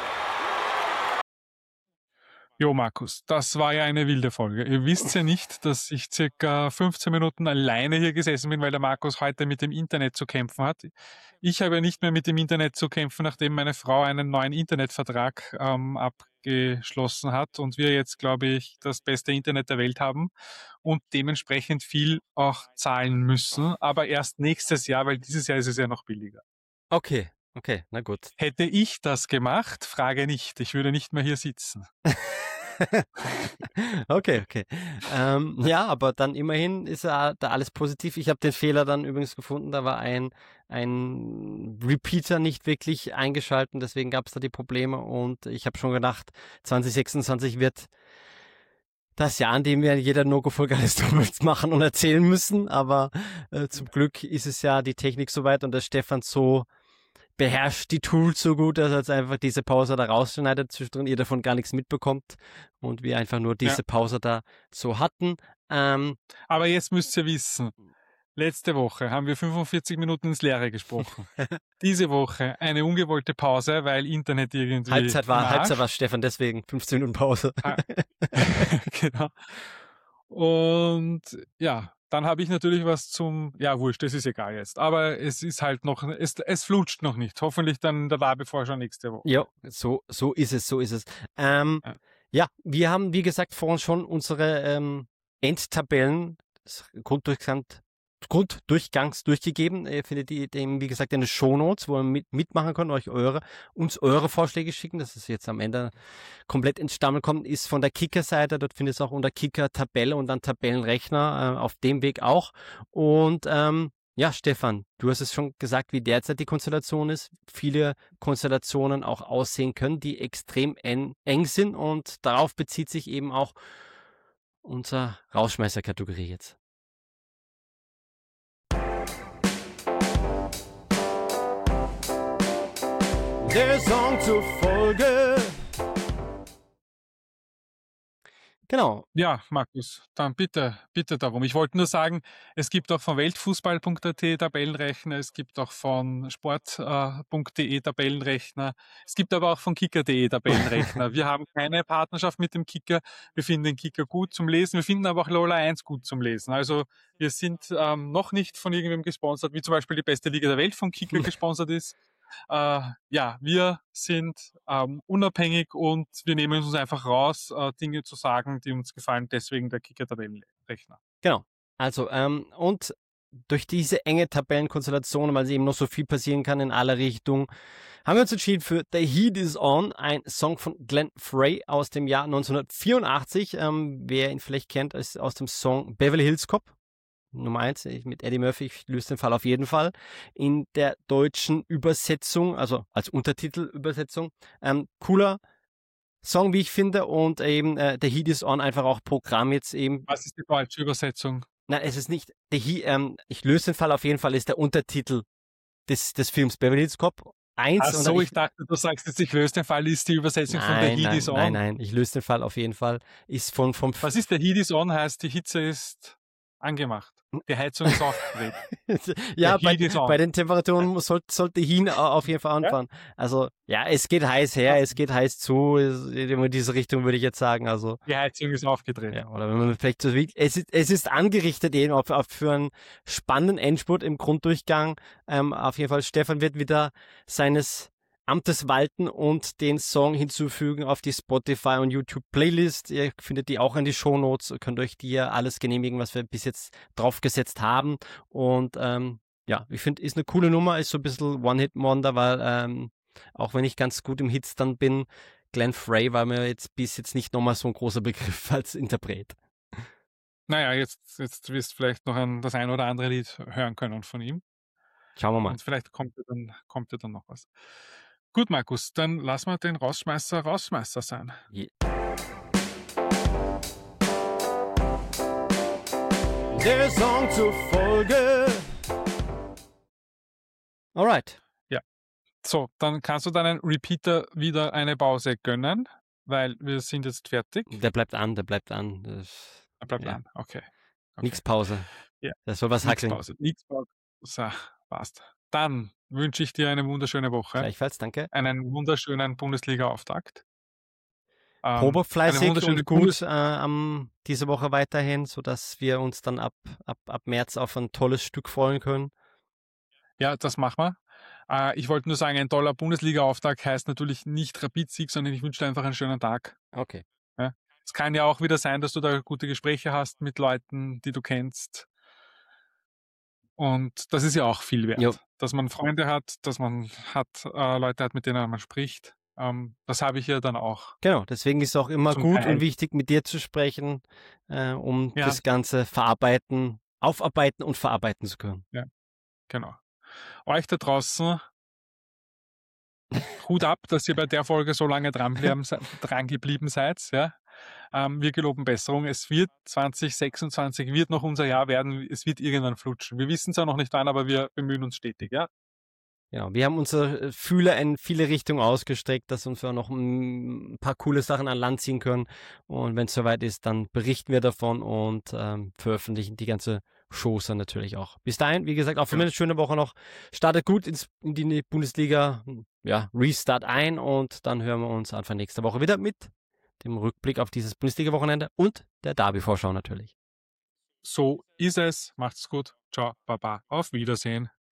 Jo, Markus, das war ja eine wilde Folge. Ihr wisst ja nicht, dass ich circa fünfzehn Minuten alleine hier gesessen bin, weil der Markus heute mit dem Internet zu kämpfen hat. Ich habe ja nicht mehr mit dem Internet zu kämpfen, nachdem meine Frau einen neuen Internetvertrag ähm, abgeschlossen hat und wir jetzt, glaube ich, das beste Internet der Welt haben und dementsprechend viel auch zahlen müssen, aber erst nächstes Jahr, weil dieses Jahr ist es ja noch billiger. Okay, okay, na gut. Hätte ich das gemacht, frage nicht. Ich würde nicht mehr hier sitzen. Okay, okay. Ähm, ja, aber dann immerhin ist ja da alles positiv. Ich habe den Fehler dann übrigens gefunden, da war ein, ein Repeater nicht wirklich eingeschalten, deswegen gab es da die Probleme und ich habe schon gedacht, zwanzig sechsundzwanzig wird das Jahr, in dem wir in jeder No-Go-Folge alles doppelt machen und erzählen müssen, aber äh, zum Glück ist es ja die Technik soweit und der Stefan so beherrscht die Tools so gut, dass er jetzt einfach diese Pause da rausschneidet, zwischendrin ihr davon gar nichts mitbekommt und wir einfach nur diese Ja. Pause da so hatten. Ähm, Aber jetzt müsst ihr wissen, letzte Woche haben wir fünfundvierzig Minuten ins Leere gesprochen. Diese Woche eine ungewollte Pause, weil Internet irgendwie... Halbzeit war, im Arsch. Halbzeit war Stefan, deswegen fünfzehn Minuten Pause. Ah. Genau. Und ja, dann habe ich natürlich was zum, ja wurscht, das ist egal jetzt, aber es ist halt noch, es, es flutscht noch nicht. Hoffentlich dann der Werbevorschau nächste Woche. Ja, so, so ist es, so ist es. Ähm, Ja. ja, wir haben, wie gesagt, vorhin schon unsere ähm, Endtabellen, das Grunddurchgang, Grunddurchgangs durchgegeben. Ihr findet die, dem, wie gesagt, in den Shownotes, wo ihr mit, mitmachen könnt, euch eure, uns eure Vorschläge schicken. Das ist jetzt am Ende komplett ins Stammeln kommt, ist von der Kicker-Seite. Dort findet ihr es auch unter Kicker-Tabelle und dann Tabellenrechner, äh, auf dem Weg auch. Und ähm, ja, Stefan, du hast es schon gesagt, wie derzeit die Konstellation ist. Viele Konstellationen auch aussehen können, die extrem en, eng sind und darauf bezieht sich eben auch unsere Rausschmeißer-Kategorie jetzt. Der Song zur Folge. Genau. Ja, Markus, dann bitte, bitte darum. Ich wollte nur sagen, es gibt auch von weltfußball punkt a t Tabellenrechner, es gibt auch von sport punkt de Tabellenrechner, es gibt aber auch von kicker punkt de Tabellenrechner. Wir haben keine Partnerschaft mit dem Kicker, wir finden den Kicker gut zum Lesen, wir finden aber auch Lola eins gut zum Lesen. Also wir sind ähm, noch nicht von irgendwem gesponsert, wie zum Beispiel die beste Liga der Welt vom Kicker gesponsert ist. Äh, ja, wir sind ähm, unabhängig und wir nehmen uns einfach raus, äh, Dinge zu sagen, die uns gefallen, deswegen der Kicker-Tabellenrechner. Genau. Also, ähm, und durch diese enge Tabellenkonstellation, weil eben noch so viel passieren kann in alle Richtungen, haben wir uns entschieden für The Heat Is On, ein Song von Glenn Frey aus dem Jahr neunzehnhundertvierundachtzig. Ähm, wer ihn vielleicht kennt, ist aus dem Song Beverly Hills Cop. Nummer eins, mit Eddie Murphy, ich löse den Fall auf jeden Fall. In der deutschen Übersetzung, also als Untertitelübersetzung, ähm, cooler Song, wie ich finde, und eben äh, The Heat Is On einfach auch Programm jetzt eben. Was ist die deutsche Übersetzung? Nein, es ist nicht, The Heat, ähm, ich löse den Fall auf jeden Fall, ist der Untertitel des, des Films Beverly Hills Cop eins. Ach so, ich, ich dachte, du sagst jetzt, ich löse den Fall, ist die Übersetzung nein, von The Heat nein, Is On. Nein, nein, ich löse den Fall auf jeden Fall. Ist von, vom Was ist The Heat Is On? Heißt, die Hitze ist angemacht. Die Heizung ist aufgedreht. Ja, bei, Heat is on. bei den Temperaturen sollte, sollte Hin auf jeden Fall anfahren. Ja? Also, ja, es geht heiß her, es geht heiß zu, in diese Richtung würde ich jetzt sagen. Also, die Heizung ist aufgedreht. Ja, oder wenn man vielleicht so wie, es ist, es ist angerichtet eben auf, auf für einen spannenden Endspurt im Grunddurchgang. Ähm, auf jeden Fall, Stefan wird wieder seines Amtes walten und den Song hinzufügen auf die Spotify und YouTube Playlist. Ihr findet die auch in die Shownotes, könnt euch die ja alles genehmigen, was wir bis jetzt draufgesetzt haben. Und ähm, ja, ich finde, ist eine coole Nummer, ist so ein bisschen One-Hit-Wonder, weil ähm, auch wenn ich ganz gut im Hits dann bin, Glenn Frey war mir jetzt bis jetzt nicht nochmal so ein großer Begriff als Interpret. Naja, jetzt, jetzt wirst du vielleicht noch ein, das ein oder andere Lied hören können von ihm. Schauen wir mal. Und vielleicht kommt ja dann, kommt ja dann noch was. Gut, Markus, dann lassen wir den Rausschmeißer Rausschmeißer sein. Yeah. Der Song zur Folge. Alright. Ja. So, dann kannst du deinen Repeater wieder eine Pause gönnen, weil wir sind jetzt fertig. Der bleibt an, der bleibt an. Das, Er bleibt ja. an, okay. okay. Nix Pause. Ja. Das soll was Nix hackeln. Pause. Nix Pause. So, passt. Dann wünsche ich dir eine wunderschöne Woche. Gleichfalls, danke. Einen wunderschönen Bundesliga-Auftakt. Ähm, Probe fleißig und gut Bundes- äh, am, diese Woche weiterhin, sodass wir uns dann ab, ab, ab März auf ein tolles Stück freuen können. Ja, das machen wir. Äh, ich wollte nur sagen, ein toller Bundesliga-Auftakt heißt natürlich nicht Rapid-Sieg, sondern ich wünsche dir einfach einen schönen Tag. Okay. Es kann ja auch wieder sein, dass du da gute Gespräche hast mit Leuten, die du kennst. Und das ist ja auch viel wert. Jo. Dass man Freunde hat, dass man hat äh, Leute hat, mit denen man spricht. Ähm, das habe ich ja dann auch. Genau, deswegen ist es auch immer Zum gut Teil. und wichtig, mit dir zu sprechen, äh, um Ja. das Ganze verarbeiten, aufarbeiten und verarbeiten zu können. Genau. Euch da draußen, Hut ab, dass ihr bei der Folge so lange dran, bleiben, se- dran geblieben seid. Ja? Ähm, wir geloben Besserung. Es wird zwanzig sechsundzwanzig wird noch unser Jahr werden. Es wird irgendwann flutschen. Wir wissen zwar noch nicht wann, aber wir bemühen uns stetig, ja. Genau, wir haben unsere Fühler in viele Richtungen ausgestreckt, dass uns wir noch ein paar coole Sachen an Land ziehen können. Und wenn es soweit ist, dann berichten wir davon und ähm, veröffentlichen die ganze Chose natürlich auch. Bis dahin, wie gesagt, auch für mich eine schöne Woche noch. Startet gut ins, in die Bundesliga, ja, Restart ein und dann hören wir uns Anfang nächster Woche wieder mit dem Rückblick auf dieses Bundesliga-Wochenende und der Derby-Vorschau natürlich. So ist es. Macht's gut. Ciao, Baba. Auf Wiedersehen.